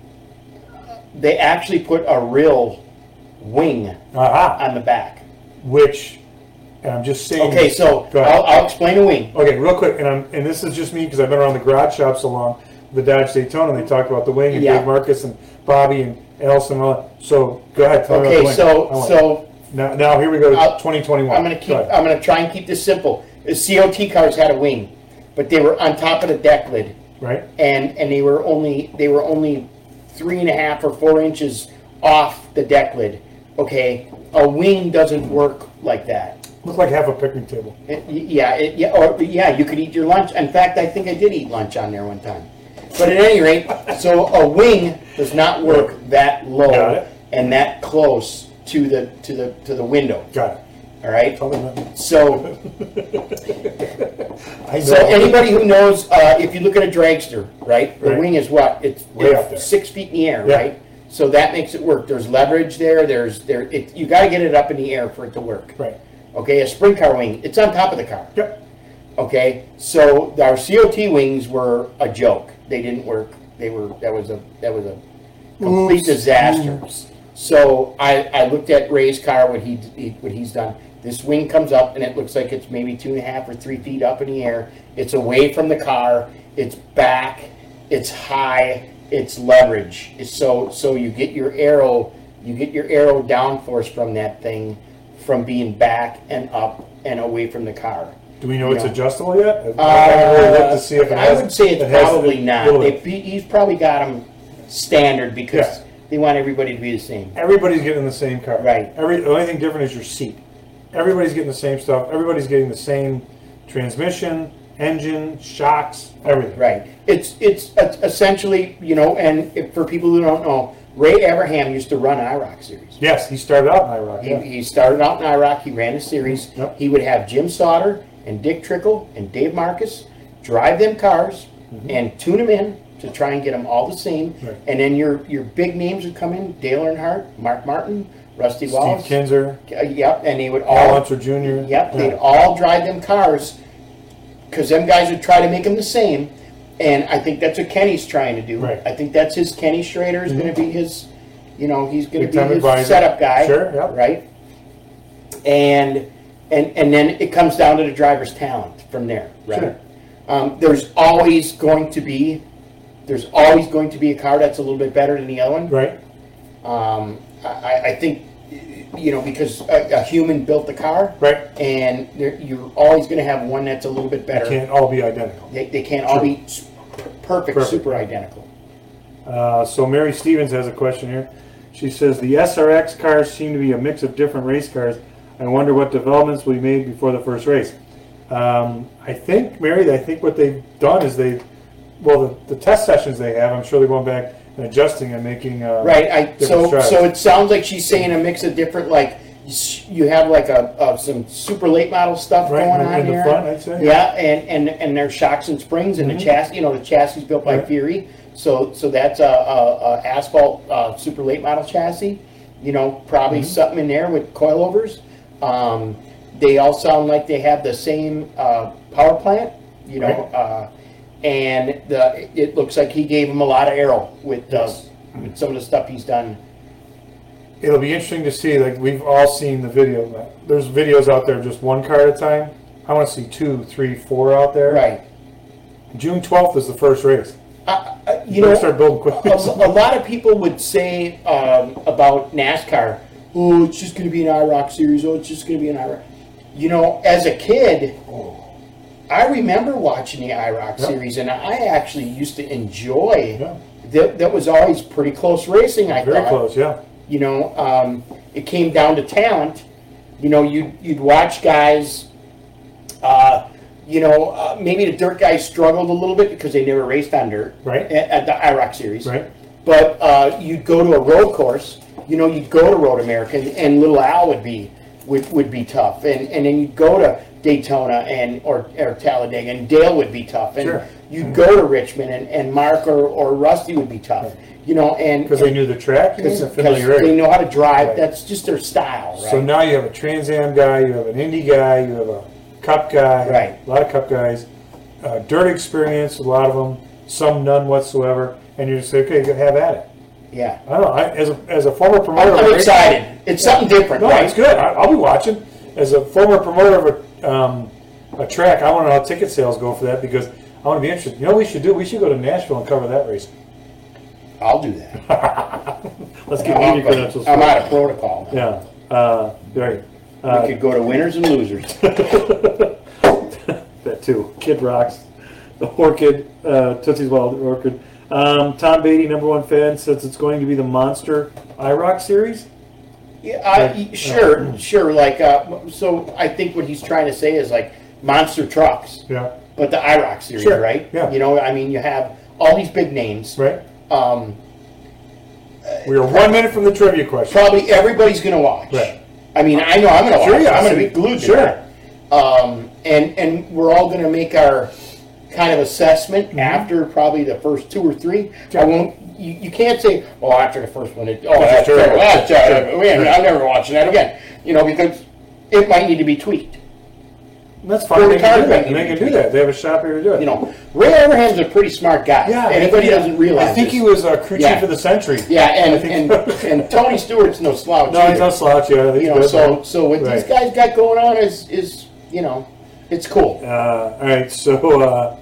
they actually put a real wing Aha, on the back. which and I'm just saying. Okay, so Go ahead. I'll, I'll explain a wing. Okay, real quick, and I'm and this is just me because I've been around the garage shops so long. The Dodge Daytona, and they talked about the wing, and Yeah. Dave Marcus and Bobby and Allison. And all that. So go ahead. Tell me about Okay, the wing. I so want it. so now, now here we go to I'll- twenty twenty-one. I'm gonna keep. Go ahead. I'm gonna try and keep this simple. The C O T cars had a wing, but they were on top of the deck lid, Right? and and they were only they were only three and a half or four inches off the deck lid. Okay, a wing doesn't work like that. Looked like half a picnic table. It- yeah, it, yeah, or yeah, you could eat your lunch. In fact, I think I did eat lunch on there one time. But at any rate, so a wing does not work that low Got it. and that close to the to the to the window. Got it. All right. Tell them that. So I know. so anybody who knows, uh, if you look at a dragster, right, the Right. wing is what? It's, Way it's up there. six feet in the air, Yeah. right? So that makes it work. There's leverage there. There's there. It, you got to get it up in the air for it to work. Right. Okay, a sprint car wing, it's on top of the car. Yep. Okay, so our C O T wings were a joke. They didn't work. They were that was a that was a complete Oops. disaster. Oops. So I, I looked at Ray's car, what he, he what he's done. This wing comes up and it looks like it's maybe two and a half or three feet up in the air. It's away from the car. It's back. It's high. It's leverage. It's so so you get your arrow you get your arrow downforce from that thing from being back and up and away from the car. Do we know You it's know. adjustable yet? I haven't really looked to see if it I has. would say it's it has probably a not. little They, bit. he's probably got them standard because Yeah. they want everybody to be the same. Everybody's getting the same car. Right. Every the only thing different is your seat. Everybody's getting the same stuff. Everybody's getting the same transmission, engine, shocks, everything. Right. It's it's uh, essentially, you know, and if, for people who don't know, Ray Abraham used to run I ROC series. Yes, he started out in Iraq. He, Yeah. he started out in I ROC. He ran a series. Yep. He would have Jim Sauter and Dick Trickle and Dave Marcus drive them cars and tune them in to try and get them all the same. Mm-hmm. Right. And then your your big names would come in: Dale Earnhardt, Mark Martin, Rusty Steve Wallace. Kinzer, Uh, yep, and they would Al all Hunter Junior Yep, Yeah. they'd all drive them cars because them guys would try to make them the same. And I think that's what Kenny's trying to do. Right. I think that's his Kenny Schrader is going to be his, you know, he's going to Big be time his advisor. setup guy. Sure, yep. Right. And and and then it comes down to the driver's talent from there. Right. Sure. Um, there's always going to be, there's always going to be a car that's a little bit better than the other one. Right. Um, I, I think, you know, because a, a human built the car, Right. and there- you're always going to have one that's a little bit better. Can't all be identical. They, they can't all be s- perfect, Perfect. super identical. Uh, so Mary Stevens has a question here. She says the S R X cars seem to be a mix of different race cars. I wonder what developments will be made before the first race. Um, I think, Mary, I think what they've done is they, well, the, the test sessions they have, I'm sure they're going back and adjusting and making uh, Right. I, different so strides. so it sounds like she's saying a mix of different, like you have like a, a some super late model stuff Right, going in- on in the here. front, I'd say. Yeah, and and and there's shocks and springs and Mhm. the chassis. You know, the chassis is built by Right. Fury. So so that's a, a, a asphalt uh, super late model chassis. You know, probably Mhm. something in there with coilovers. Um, they all sound like they have the same uh, power plant. You know, Right. uh, and the it looks like he gave him a lot of arrow with, uh, Yes. with some of the stuff he's done. It'll be interesting to see, like, we've all seen the video. There's videos out there, just one car at a time. I want to see two, three, four out there. Right. June twelfth is the first race. Uh, uh, you You know, better start building quick. a, a lot of people would say um, about NASCAR, oh, it's just going to be an I ROC series. Oh, it's just going to be an I ROC. You know, as a kid, I remember watching the I ROC Yep. series, and I actually used to enjoy. Yeah. That, that was always pretty close racing. I Very thought. close, yeah. You know, um, it came down to talent. You know, you'd, you'd watch guys, uh, you know, uh, maybe the dirt guys struggled a little bit because they never raced on dirt Right. at, at the I ROC series. Right. But uh, you'd go to a road course, you know, you'd go to Road American, and Little Al would be would, would be tough. And, and then you'd go to Daytona and or, or Talladega, and Dale would be tough. And Sure. you'd go to Richmond, and, and Mark or, or Rusty would be tough. You know, and Because they knew the track, because and familiarity. they know how to drive. Right. That's just their style, right? So now you have a Trans Am guy, you have an Indy guy, you have a Cup guy, Right. a lot of Cup guys, uh, dirt experience, a lot of them, some none whatsoever, and you just say, okay, go have at it. yeah. I don't know. I, as a as a former promoter, I'm, of a I'm race- excited. It's something different, No, right? it's good. I, I'll be watching. As a former promoter of a um, a track, I want to know how ticket sales go for that because I want to be interested. You know what we should do? We should go to Nashville and cover that race. I'll do that. Let's get I'm, media credentials. I'm for out it. of protocol. Yeah. Uh, right. We Uh, could go to winners and losers. that too. Kid rocks. The Orchid, uh, Tootsie's Wild Orchid. Um, Tom Beatty, number one fan, says it's going to be the Monster I ROC series. Yeah, I, sure, sure. Like, uh, so I think what he's trying to say is like monster trucks, Yeah. but the I ROC series, Sure, right? yeah. You know, I mean, you have all these big names. Right. Um, We are one minute from the trivia question. probably everybody's going to watch. Right. I mean, I know I'm going to Sure, watch. yeah, I'm going to see, be glued to sure. that. Um, and and we're all going to make our kind of assessment Mm-hmm. after probably the first two or three. Sure. I won't. You, you can't say, well, after the first one, it, oh, That's that's terrible. terrible. That's Sure. terrible. Man, I'm never watching that again. You know, because it might need to be tweaked. That's fine. Or They can do retired that. maybe. They can do that. They have a shop here to do it. You know, Ray Abraham's a pretty smart guy. Yeah. Anybody yeah. doesn't realize. I think this. he was uh, crew chief Yeah. of the century. Yeah, and I think- and, and Tony Stewart's no slouch. No, he's either. no slouch. Yeah, I think You he's know, good. so so what Right. these guys got going on is is you know, it's cool. Uh, all right, so uh,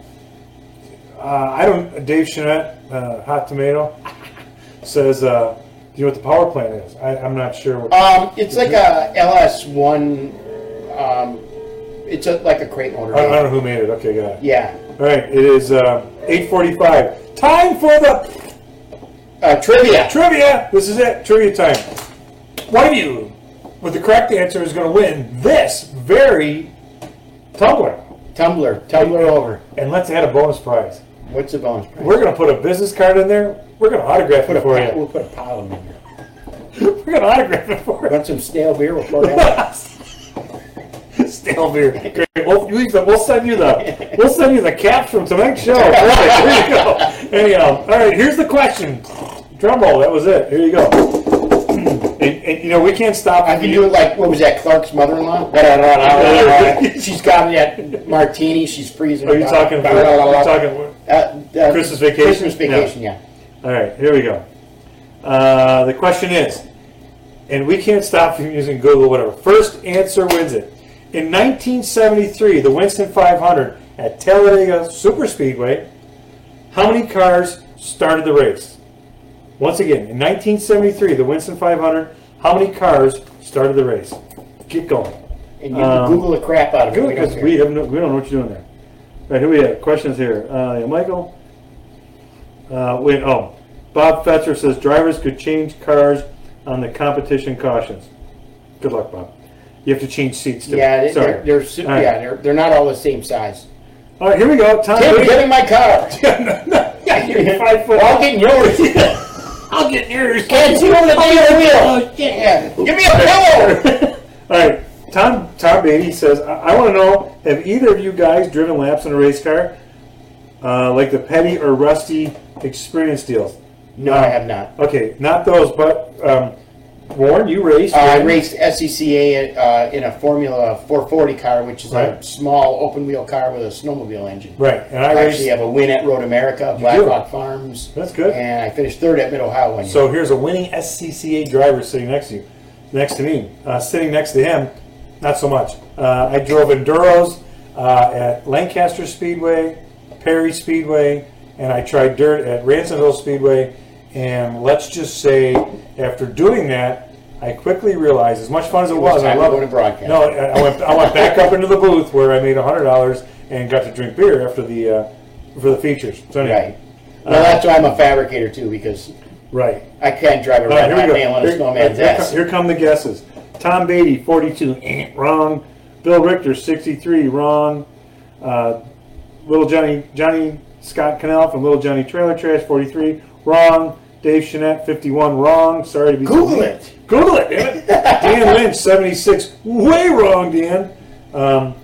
uh, I don't. Dave Chenette, uh, Hot Tomato, says, uh, "Do you know what the power plant is?" I, I'm not sure. What, Um, it's like a L S one. Um, it's a, like a crate motor. I, I don't know who made it. Okay, got it. Yeah. All right, it is uh, eight forty-five. Time for the Uh, trivia. trivia. This is it. Trivia time. One of you with the correct answer is going to win this very tumbler, Tumbler. Tumbler over. and let's add a bonus prize. What's the bonus prize? We're going to put a business card in there. We're going to autograph Put it a for pa- you. we'll put a pile of them in there. We're gonna autograph it for Want some stale beer? We'll pour that. you. Stale beer. Great. We'll, Lisa, we'll send you the we'll send you the caps from tonight's show. Perfect. Here you go. Anyhow, all right. Here's the question. Drum roll. That was it. Here you go. And, and you know we can't stop. I can do it like, what was that, Clark's mother-in-law? She's got that martini. She's freezing. Are you talking? For, are you talking? Uh, uh, Christmas vacation? Christmas vacation, yeah. All right. Here we go. Uh, the question is, and we can't stop from using Google. Whatever. First answer wins it. In nineteen seventy-three, the Winston five hundred at Talladega Superspeedway, how many cars started the race? Once again, in nineteen seventy-three, the Winston five hundred, how many cars started the race? Keep going. And you Um, can Google the crap out of it. Good, we don't because care. we, have no, we don't know what you're doing there. All right, here we have questions here. Uh, yeah, Michael. Uh, wait, oh. Bob Fetzer says drivers could change cars on the competition cautions. Good luck, Bob. You have to change seats too. Yeah, they- Sorry. they're, they're, su- All right. yeah, they're, they're not all the same size. All right, here we go. Tom Tim, Beatty. get in my car. Yeah, you're five foot. I'll get in yours. I'll get yours. Can't see over the steering wheel. Yeah. Give me a pillow. All right, Tom Tom Beatty says, I, I want to know, have either of you guys driven laps in a race car, uh, like the Petty or Rusty experience deals? No, I have not. Okay, not those, but um, Warren, you raced. Uh, I right? raced S C C A uh, in a Formula four forty car, which is Right. a small open wheel car with a snowmobile engine. Right, and I I raced. actually have a win at Road America, Black do? Rock Farms. That's good. And I finished third at Mid Ohio one year. So here's a winning S C C A driver sitting next to you, next to me. Uh, sitting next to him, not so much. Uh, I drove enduros uh, at Lancaster Speedway, Perry Speedway, and I tried dirt at Ransomville Speedway. And let's just say, after doing that, I quickly realized, as much fun as it, It was was, I time to love go it. to broadcast. No, I I went. I went back up into the booth where I made a hundred dollars and got to drink beer after the uh, for the features. So anyway, Right. Well, that's why I'm a fabricator too, because right. I can't drive a All right, red here we hot go. nail on a Here- snowman's here, ass. here come the guesses. Tom Beatty, forty-two, eh, wrong. Bill Richter, sixty-three, wrong. Uh, Little Johnny Johnny Scott Cannell from Little Johnny Trailer Trash, forty-three, wrong. Dave Chenette, fifty-one, wrong. Sorry to be Google it. Google it, damn it. Dan Lynch, seventy-six, way wrong, Dan. Um,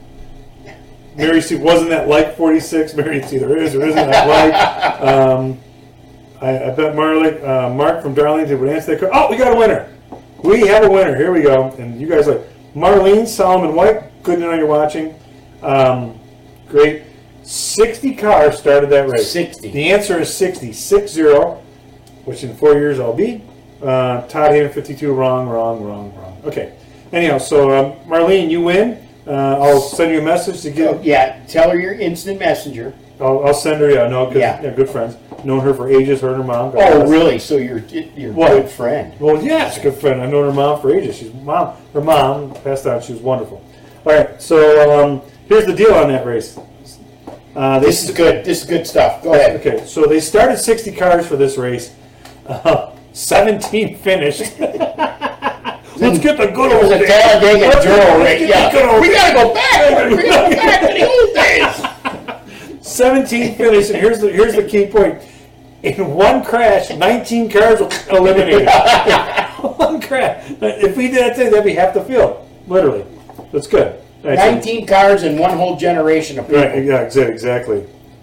Mary Steve, wasn't that like forty-six? Mary, it's either is or isn't that like. Um, I, I bet Marley, uh, Mark from Darlington would answer that question. Oh, we got a winner. We have a winner. Here we go. And you guys like Marlene Solomon White. Good to know you're watching. Um, great. sixty cars started that race. sixty. The answer is sixty. six zero, which in four years I'll be. Uh, Todd Hayden, fifty-two. Wrong, wrong, wrong, wrong. Okay. Anyhow, so um, Marlene, you win. Uh, I'll send you a message to Oh, get. yeah, tell her you're instant messenger. I'll, I'll send her. Yeah, no, because Yeah. yeah, good friends. Known her for ages. Her and her mom. God Oh, bless. really? So you're you're a What? good friend. Well, yeah, she's a good friend. I've known her mom for ages. She's mom. Her mom passed out. She was wonderful. All right, so um, here's the deal on that race. Uh, they This is good. This is good stuff. Go ahead. Okay, so they started sixty cars for this race. Uh, seventeen finished. Let's get the good It old was a days. Talladega Let's get- Joe let's race. get the Yeah. good old We days. gotta go back. We gotta go back to the old days. seventeen finished, and here's the here's the key point. In one crash, nineteen cars were eliminated. One crash. If we did that thing, that'd be half the field. Literally. That's good. Right, so- Nineteen cars in one whole generation of people. Right, yeah, exa- exactly.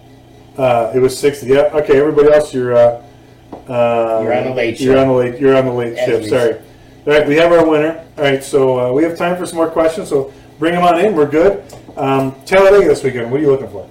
Uh, it was sixty. Yeah. Okay, everybody else, you're. Uh, uh, You're on the late You're shift. on the late. You're on the late As shift. we Sorry. All right, we have our winner. All right, so uh, we have time for some more questions. So bring them on in. We're good. Um, Talladega this weekend. What are you looking for?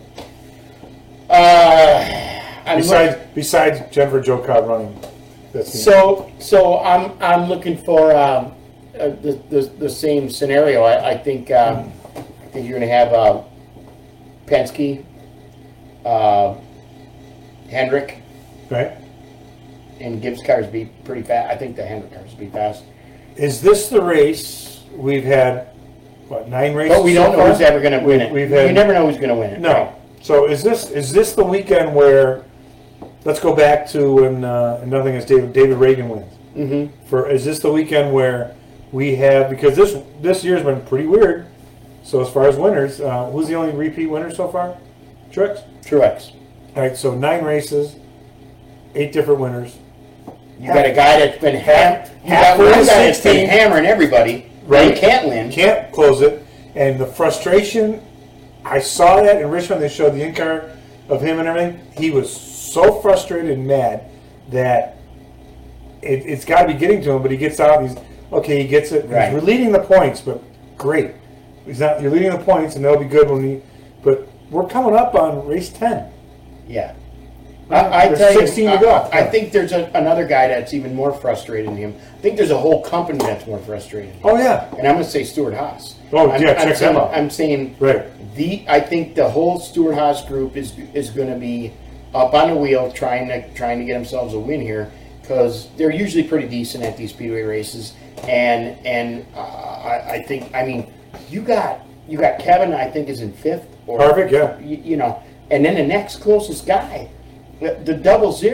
Uh, I'm Besides, besides Jennifer Jo Cobb running. That's the- So, so I'm I'm looking for um, uh, the, the the same scenario. I, I think um, I think you're going to have uh, Penske, uh, Hendrick, right. and Gibbs cars be pretty fast. I think the Hendrick cars be fast, Is this the race we've had? What, nine races? but we so don't know far? who's ever going to win it. We've had you never know who's going to win it. No. So is this is this the weekend where? Let's go back to when uh, and nothing is David David Reagan wins. Mm-hmm. For is this the weekend where we have, because this this year's been pretty weird. So as far as winners, uh, who's the only repeat winner so far? Truex. Truex. All right. So nine races, eight different winners. You got a guy that's been ham- you half got one of guy the that's been sixteen. hammering everybody. Right. He can't win. Can't close it, and the frustration. I saw that in Richmond. They showed the in-car of him and everything. He was so frustrated and mad that it, it's got to be getting to him. But he gets out. And he's okay. He gets it. Right. He's leading the points, but great. He's not. You're leading the points, and they'll be good when he. But we're coming up on race ten. Yeah. I, I There's tell you, sixteen to go. I, I think there's a, another guy that's even more frustrated than him. I think there's a whole company that's more frustrated. Oh yeah. And I'm going to say Stuart Haas. Oh, I'm, yeah, I'm check saying, them out. I'm saying Right. the. I think the whole Stuart Haas group is is going to be up on the wheel trying to trying to get themselves a win here, because they're usually pretty decent at these speedway races. And and uh, I, I think I mean you got you got Kevin, I think, is in fifth. Or, Perfect. Yeah. you, you know, and then the next closest guy, the, the double zero,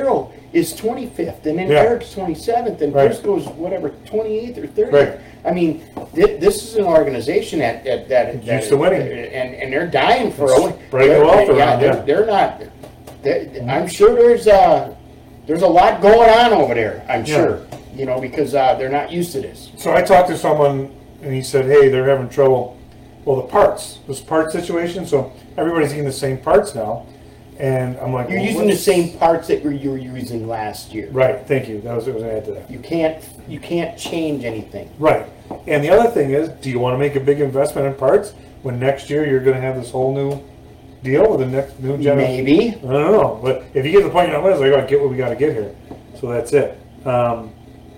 is twenty-fifth, and then Yeah. Eric's twenty-seventh, and Right. Chris goes whatever twenty-eighth or thirtieth. Right. I mean, th- this is an organization that that, that, that Used to winning. and and they're dying for a win. Spreading They're- wealth yeah, around, they're, yeah. they're not. They're, I'm sure there's uh there's a lot going on over there. I'm Yeah. sure, you know, because uh, they're not used to this. So I talked to someone and he said, hey, they're having trouble. Well, the parts, this part situation. So everybody's getting the same parts now. And I'm like, You're well, using the what's- same parts that you were using last year. Right, thank you. That was what I was going to add to that. You can't you can't change anything. Right. And the other thing is, do you want to make a big investment in parts when next year you're going to have this whole new deal with the next new generation? Maybe. I don't know. But if you get to the point you're not with us, I got to get what we got to get here. So that's it. Um,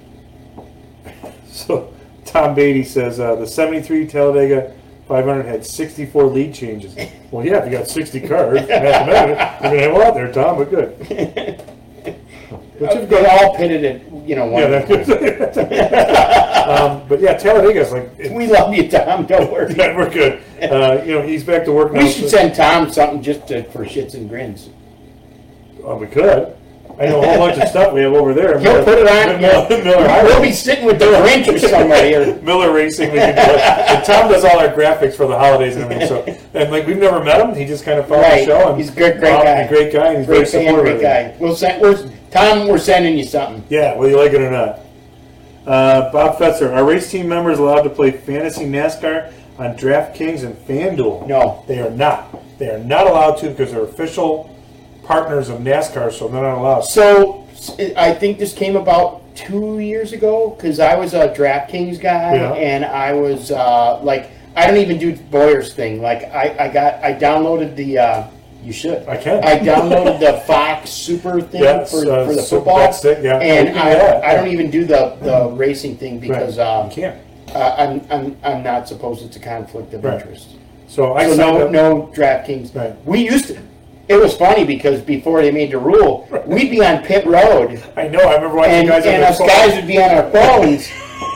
so Tom Beatty says uh, the seventy-three Talladega five hundred had sixty-four lead changes. Well, yeah, if you got sixty cars, mathematically, you're going to have a lot there, Tom, but good. But you've They got all pitted at you know one. yeah, that's um, but yeah, Talladega's like it, We love you, Tom. Don't worry. yeah, we're good. Uh, you know, he's back to work now. We should send Tom something just to, for shits and grins. Oh, we could. I know a whole bunch of stuff we have over there. He'll put it on. Miller, Miller, Miller, we'll be sitting with the Grinch or somebody here. Miller Racing. We can do it. And Tom does all our graphics for the holidays and everything. So, and like we've never met him. He just kind of followed Right. the show. And He's a great, great um, guy. A great guy. And he's Great very fan, supportive. great of it. guy. We'll send. We're, Tom, we're sending you something. Yeah, whether you like it or not. Uh, Bob Fetzer, are race team members allowed to play fantasy NASCAR on DraftKings and FanDuel? No. They are not. They are not allowed to because they're official partners of NASCAR, so they're not allowed. So I think this came about two years ago because I was a DraftKings guy Yeah. and I was uh, like, I don't even do Boyer's thing. Like I, I got, I downloaded the. Uh, you should. I can. I downloaded the Fox Super thing Yeah, for, uh, for the Super football, Bet Stick, yeah. and I can do I, that, I don't yeah. even do the, the racing thing because Right. um, You can't. uh, I'm, I'm I'm not supposed. It's a conflict of Right. interest. So I So signed no, up. no DraftKings. Right. We used to. It was funny because before they made the rule, we'd be on pit road, I know. I remember watching and, you guys on and their us phone. guys would be on our phones.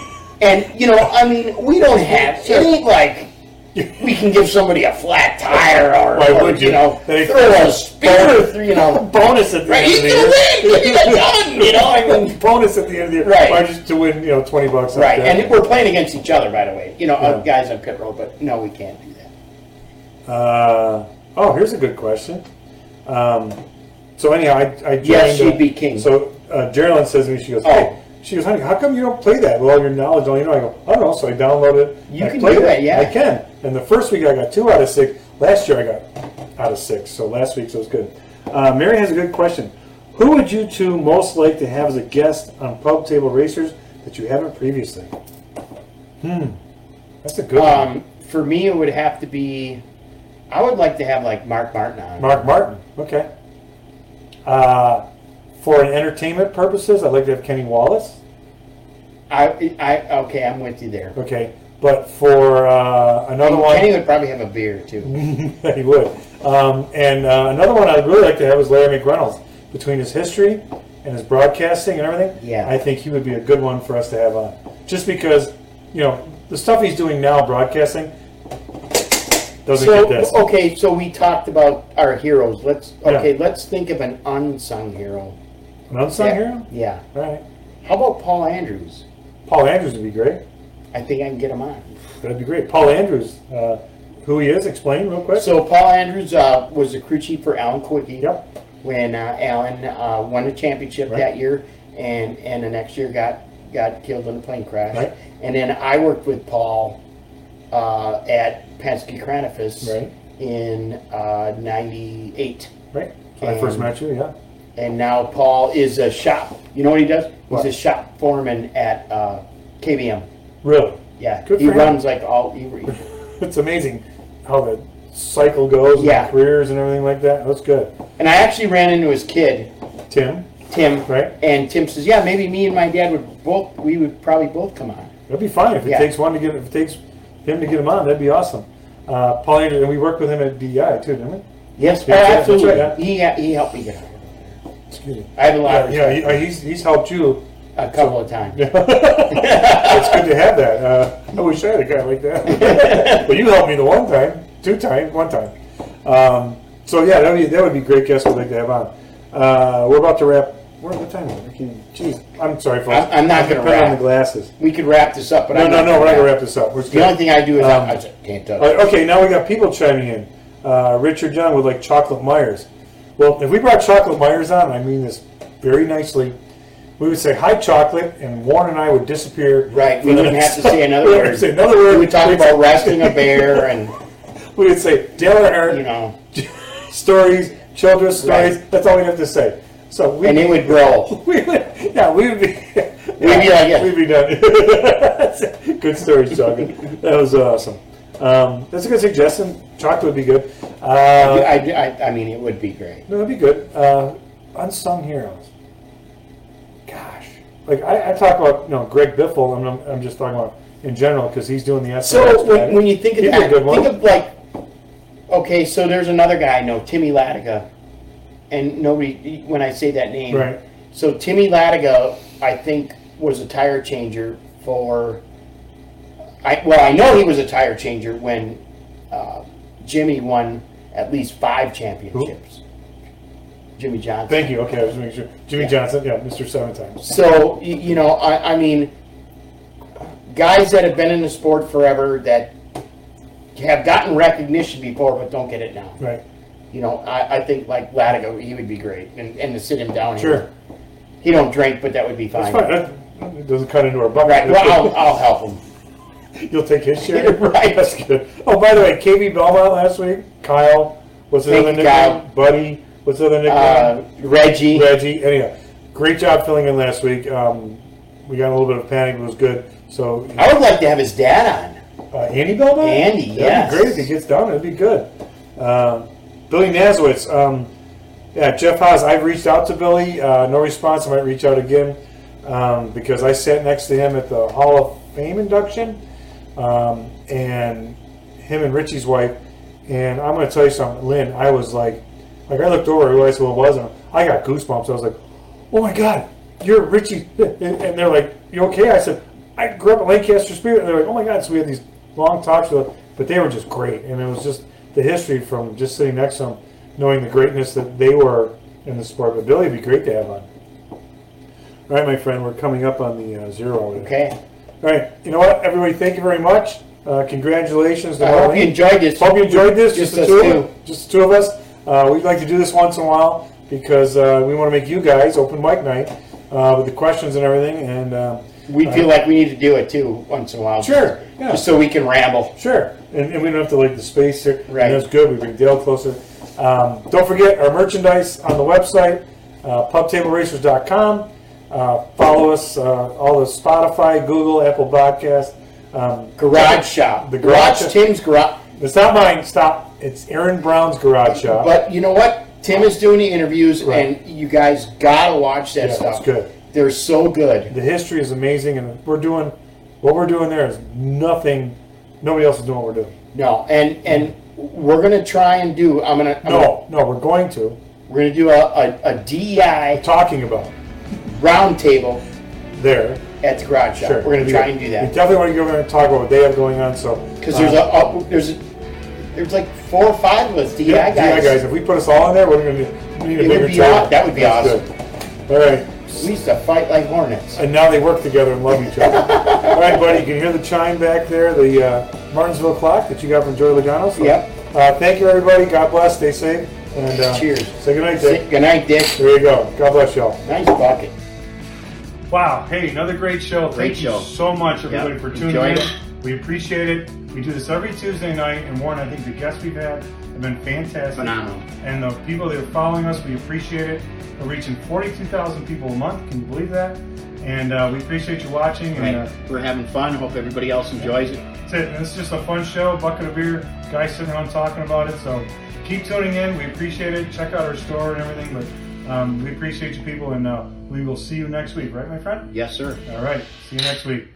And you know, I mean, we don't have. It ain't like we can give somebody a flat tire or, Why or, would you? you know, They- throw a spear through, you know. bonus at the Right, end he's of the gonna year. win. Give me the gun. You know, I mean, bonus at the end of the year. Right. Or just to win, you know, twenty bucks. like right. that. And we're playing against each other, by the way. You know, uh, Yeah. guys on pit road, but no, we can't do that. Uh, oh, here's a good question. Um, so anyhow, I, I joined. Yes, she'd uh, be king. So uh, Geraldine says to me, she goes, Oh. "Hey, she goes, honey, how come you don't play that with all your knowledge? All you know." I go, "I don't know." So I downloaded it. You I can played do it. that, yeah. I can. And the first week I got two out of six. Last year I got out of six. So last week so it was good. Uh, Mary has a good question. Who would you two most like to have as a guest on Pub Table Racers that you haven't previously? Hmm, that's a good one. Um, for me, it would have to be. I would like to have like Mark Martin on. Mark Martin. Okay. Uh, for an entertainment purposes, I'd like to have Kenny Wallace. I, I, okay, I'm with you there. Okay, but for uh, another And one, Kenny would probably have a beer too. he would. Um, and uh, another one I'd really like to have is Larry McReynolds. Between his history and his broadcasting and everything, Yeah. I think he would be a good one for us to have on. Just because, you know, the stuff he's doing now, broadcasting, doesn't So get this. okay, so we talked about our heroes. Let's okay, Yeah. let's think of an unsung hero. An unsung yeah. hero? Yeah. All right. How about Paul Andrews? Paul Andrews would be great. I think I can get him on. That'd be great. Paul Andrews, uh, who he is, explain real quick. So Paul Andrews uh, was the crew chief for Alan Quickie. Yep. When uh, Alan uh, won the championship Right. that year, and and the next year got got killed in a plane crash. Right. And then I worked with Paul uh, at Penske Cranifus Right. in uh, ninety-eight. Right. When I first And- met you, yeah. And now Paul is a shop. You know what he does? He's What? a shop foreman at uh, K B M. Really. Yeah, Good he for him. runs like all. He, It's amazing how the cycle goes Yeah. and careers and everything like that. That's good. and I actually ran into his kid, Tim, Tim. right? And Tim says, "Yeah, maybe me and my dad would both. We would probably both come on." That'd be fine if it Yeah. takes one to get. If it takes him to get him on, that'd be awesome. Uh, Paul Andrews, and we worked with him at D E I too, didn't we? Yes, Yeah, oh, that's absolutely. right, yeah. He ha- he helped me get out. Excuse me. I have a lot of Yeah, yeah respect he, uh, he's he's helped you. a couple of times. It's good to have that. Uh, I wish I had a guy like that. Well, you helped me the one time, two times, one time. Um, so yeah, that would be that would be a great guest we'd like to have on. Uh, we're about to wrap Where what time is it? I can't- Jeez, I'm sorry, folks. I'm- I'm not I'm gonna put on wrap. the glasses. We could wrap this up, but No, I'm no, not no. gonna We're not gonna wrap. wrap this up. We're The only thing I do is Um, I, I just can't touch. All right, okay, now we got people chiming in. Uh, Richard Young would like chocolate Myers. Well, if we brought chocolate Myers on, I mean this very nicely, we would say hi chocolate, and Warren and I would disappear. Right, for we the wouldn't next- have to say another we wouldn't word. Say another word. We would talk We'd about say- wrestling a bear and We would say Dale Earnhardt you know, stories, children's stories. Right. That's all we have to say. So we and it would roll. we would, yeah, we would be. We'd be like, yeah. We'd be done. Good story, chocolate. That was awesome. Um, that's a good suggestion. Chocolate would be good. Uh, I, I, I mean, it would be great. No, it'd be good. Uh, unsung heroes. Gosh, like I, I talk about, you know, Greg Biffle. I'm, I'm, I'm just talking about in general because he's doing the S N L. So when, when you think of He'd be a that, good one. think of like, okay, so there's another guy I know, Timmy Latiga, and nobody, when I say that name, Right. So Timmy Latiga, I think, was a tire changer for. I well, I know he was a tire changer when uh, Jimmy won at least five championships. Jimmy Johnson. Thank you. Okay, I was making sure. Jimmy Yeah. Johnson, yeah, Mister Seven Times. So y- you know, I, I mean, guys that have been in the sport forever that have gotten recognition before but don't get it now. Right. You know, I, I think like Latigo, he would be great, and, and to sit him down. Sure. Here. He don't drink, but that would be That's fine. fine. That, it doesn't cut into our bucket. Right. Well, I'll, I'll help him. You'll take his share. Right. That's good. Oh, by the way, K B Belmont last week. Kyle. What's his Thank other you, nickname? Kyle. Buddy. What's the other Uh, nickname? Reggie. Reggie. Anyhow, great job filling in last week. Um, we got a little bit of panic, but it was good. So, I would like to have his dad uh, Andy Belmont? Andy, That'd yes. be great if he gets down. That'd be good. Uh, Billy Nazowitz. Um, yeah, Jeff Haas. I've reached out to Billy. Uh, no response. I might reach out again um, because I sat next to him at the Hall of Fame induction. Um, and him and Richie's wife, and I'm going to tell you something, Lynn, I was like, like I looked over, I realized who it was, and I got goosebumps. I was like, oh my God, you're Richie. And, and they're like, you okay? I said, I grew up at Lancaster Spirit. And they're like, oh my God. So we had these long talks with them, but they were just great. And it was just the history from just sitting next to them, knowing the greatness that they were in the sport. But Billy would be great to have on. All right, my friend, we're coming up on the uh, zero over there. Okay. All right, you know what, everybody, thank you very much. Uh, congratulations to I hope Marlene. you enjoyed this. Hope you enjoyed this. Just, Just the us two, two. just the two of us. Uh, we'd like to do this once in a while because uh, we want to make you guys open mic night uh, with the questions and everything. And uh, We feel like we need to do it too once in a while. Sure, yeah. Just so we can ramble. sure, and, and we don't have to like the space here. Right. And that's good. We bring Dale closer. Um, don't forget our merchandise on the website, uh, pub table racers dot com. Uh, follow us, uh, all the Spotify, Google, Apple Podcast. Um, Garage shop. The garage Watch shop. Tim's garage. It's not mine. Stop. It's Aaron Brown's Garage Shop. But you know what? Tim is doing the interviews, Right. and you guys gotta watch that Yeah, stuff. it's good. They're so good. The history is amazing, and we're doing what we're doing there is nothing. Nobody else is doing what we're doing. No, and and we're gonna try and do. I'm gonna. I'm gonna No, no, we're going to. we're gonna do a, a, a D E I Talking about roundtable there. at the garage shop. Sure. We're gonna We- try and do We that definitely want to go over there and talk about what they have going on. So because there's a, a there's a, there's like four or five of us D E I yeah, D I guys. guys. If we put us all in there, we're going to need a It would bigger be table. aw- that would be That's awesome. good. All right. We used to fight like hornets. And now they work together and love each other. All right, buddy. You can hear the chime back there, the uh, Martinsville clock that you got from Joey Logano. So, Yep. Uh, thank you, everybody. God bless. Stay safe. And uh, Cheers. Say good night, Dick. Good night, Dick. There you go. God bless y'all. Nice bucket. Wow. Hey, another great show. Great Thank show. you so much, everybody, Yep. for tuning Enjoyed in. it. We appreciate it. We do this every Tuesday night. And Warren, I think the guests we've had have been fantastic. Phenomenal. And the people that are following us, we appreciate it. We're reaching forty-two thousand people a month. Can you believe that? And uh, we appreciate you watching. And, uh, Right. We're having fun. Hope everybody else enjoys it. That's it. And it's just a fun show. Bucket of beer. Guys sitting around talking about it. So keep tuning in. We appreciate it. Check out our store and everything. But um, we appreciate you people. And uh, we will see you next week. Right, my friend? Yes, sir. All right. See you next week.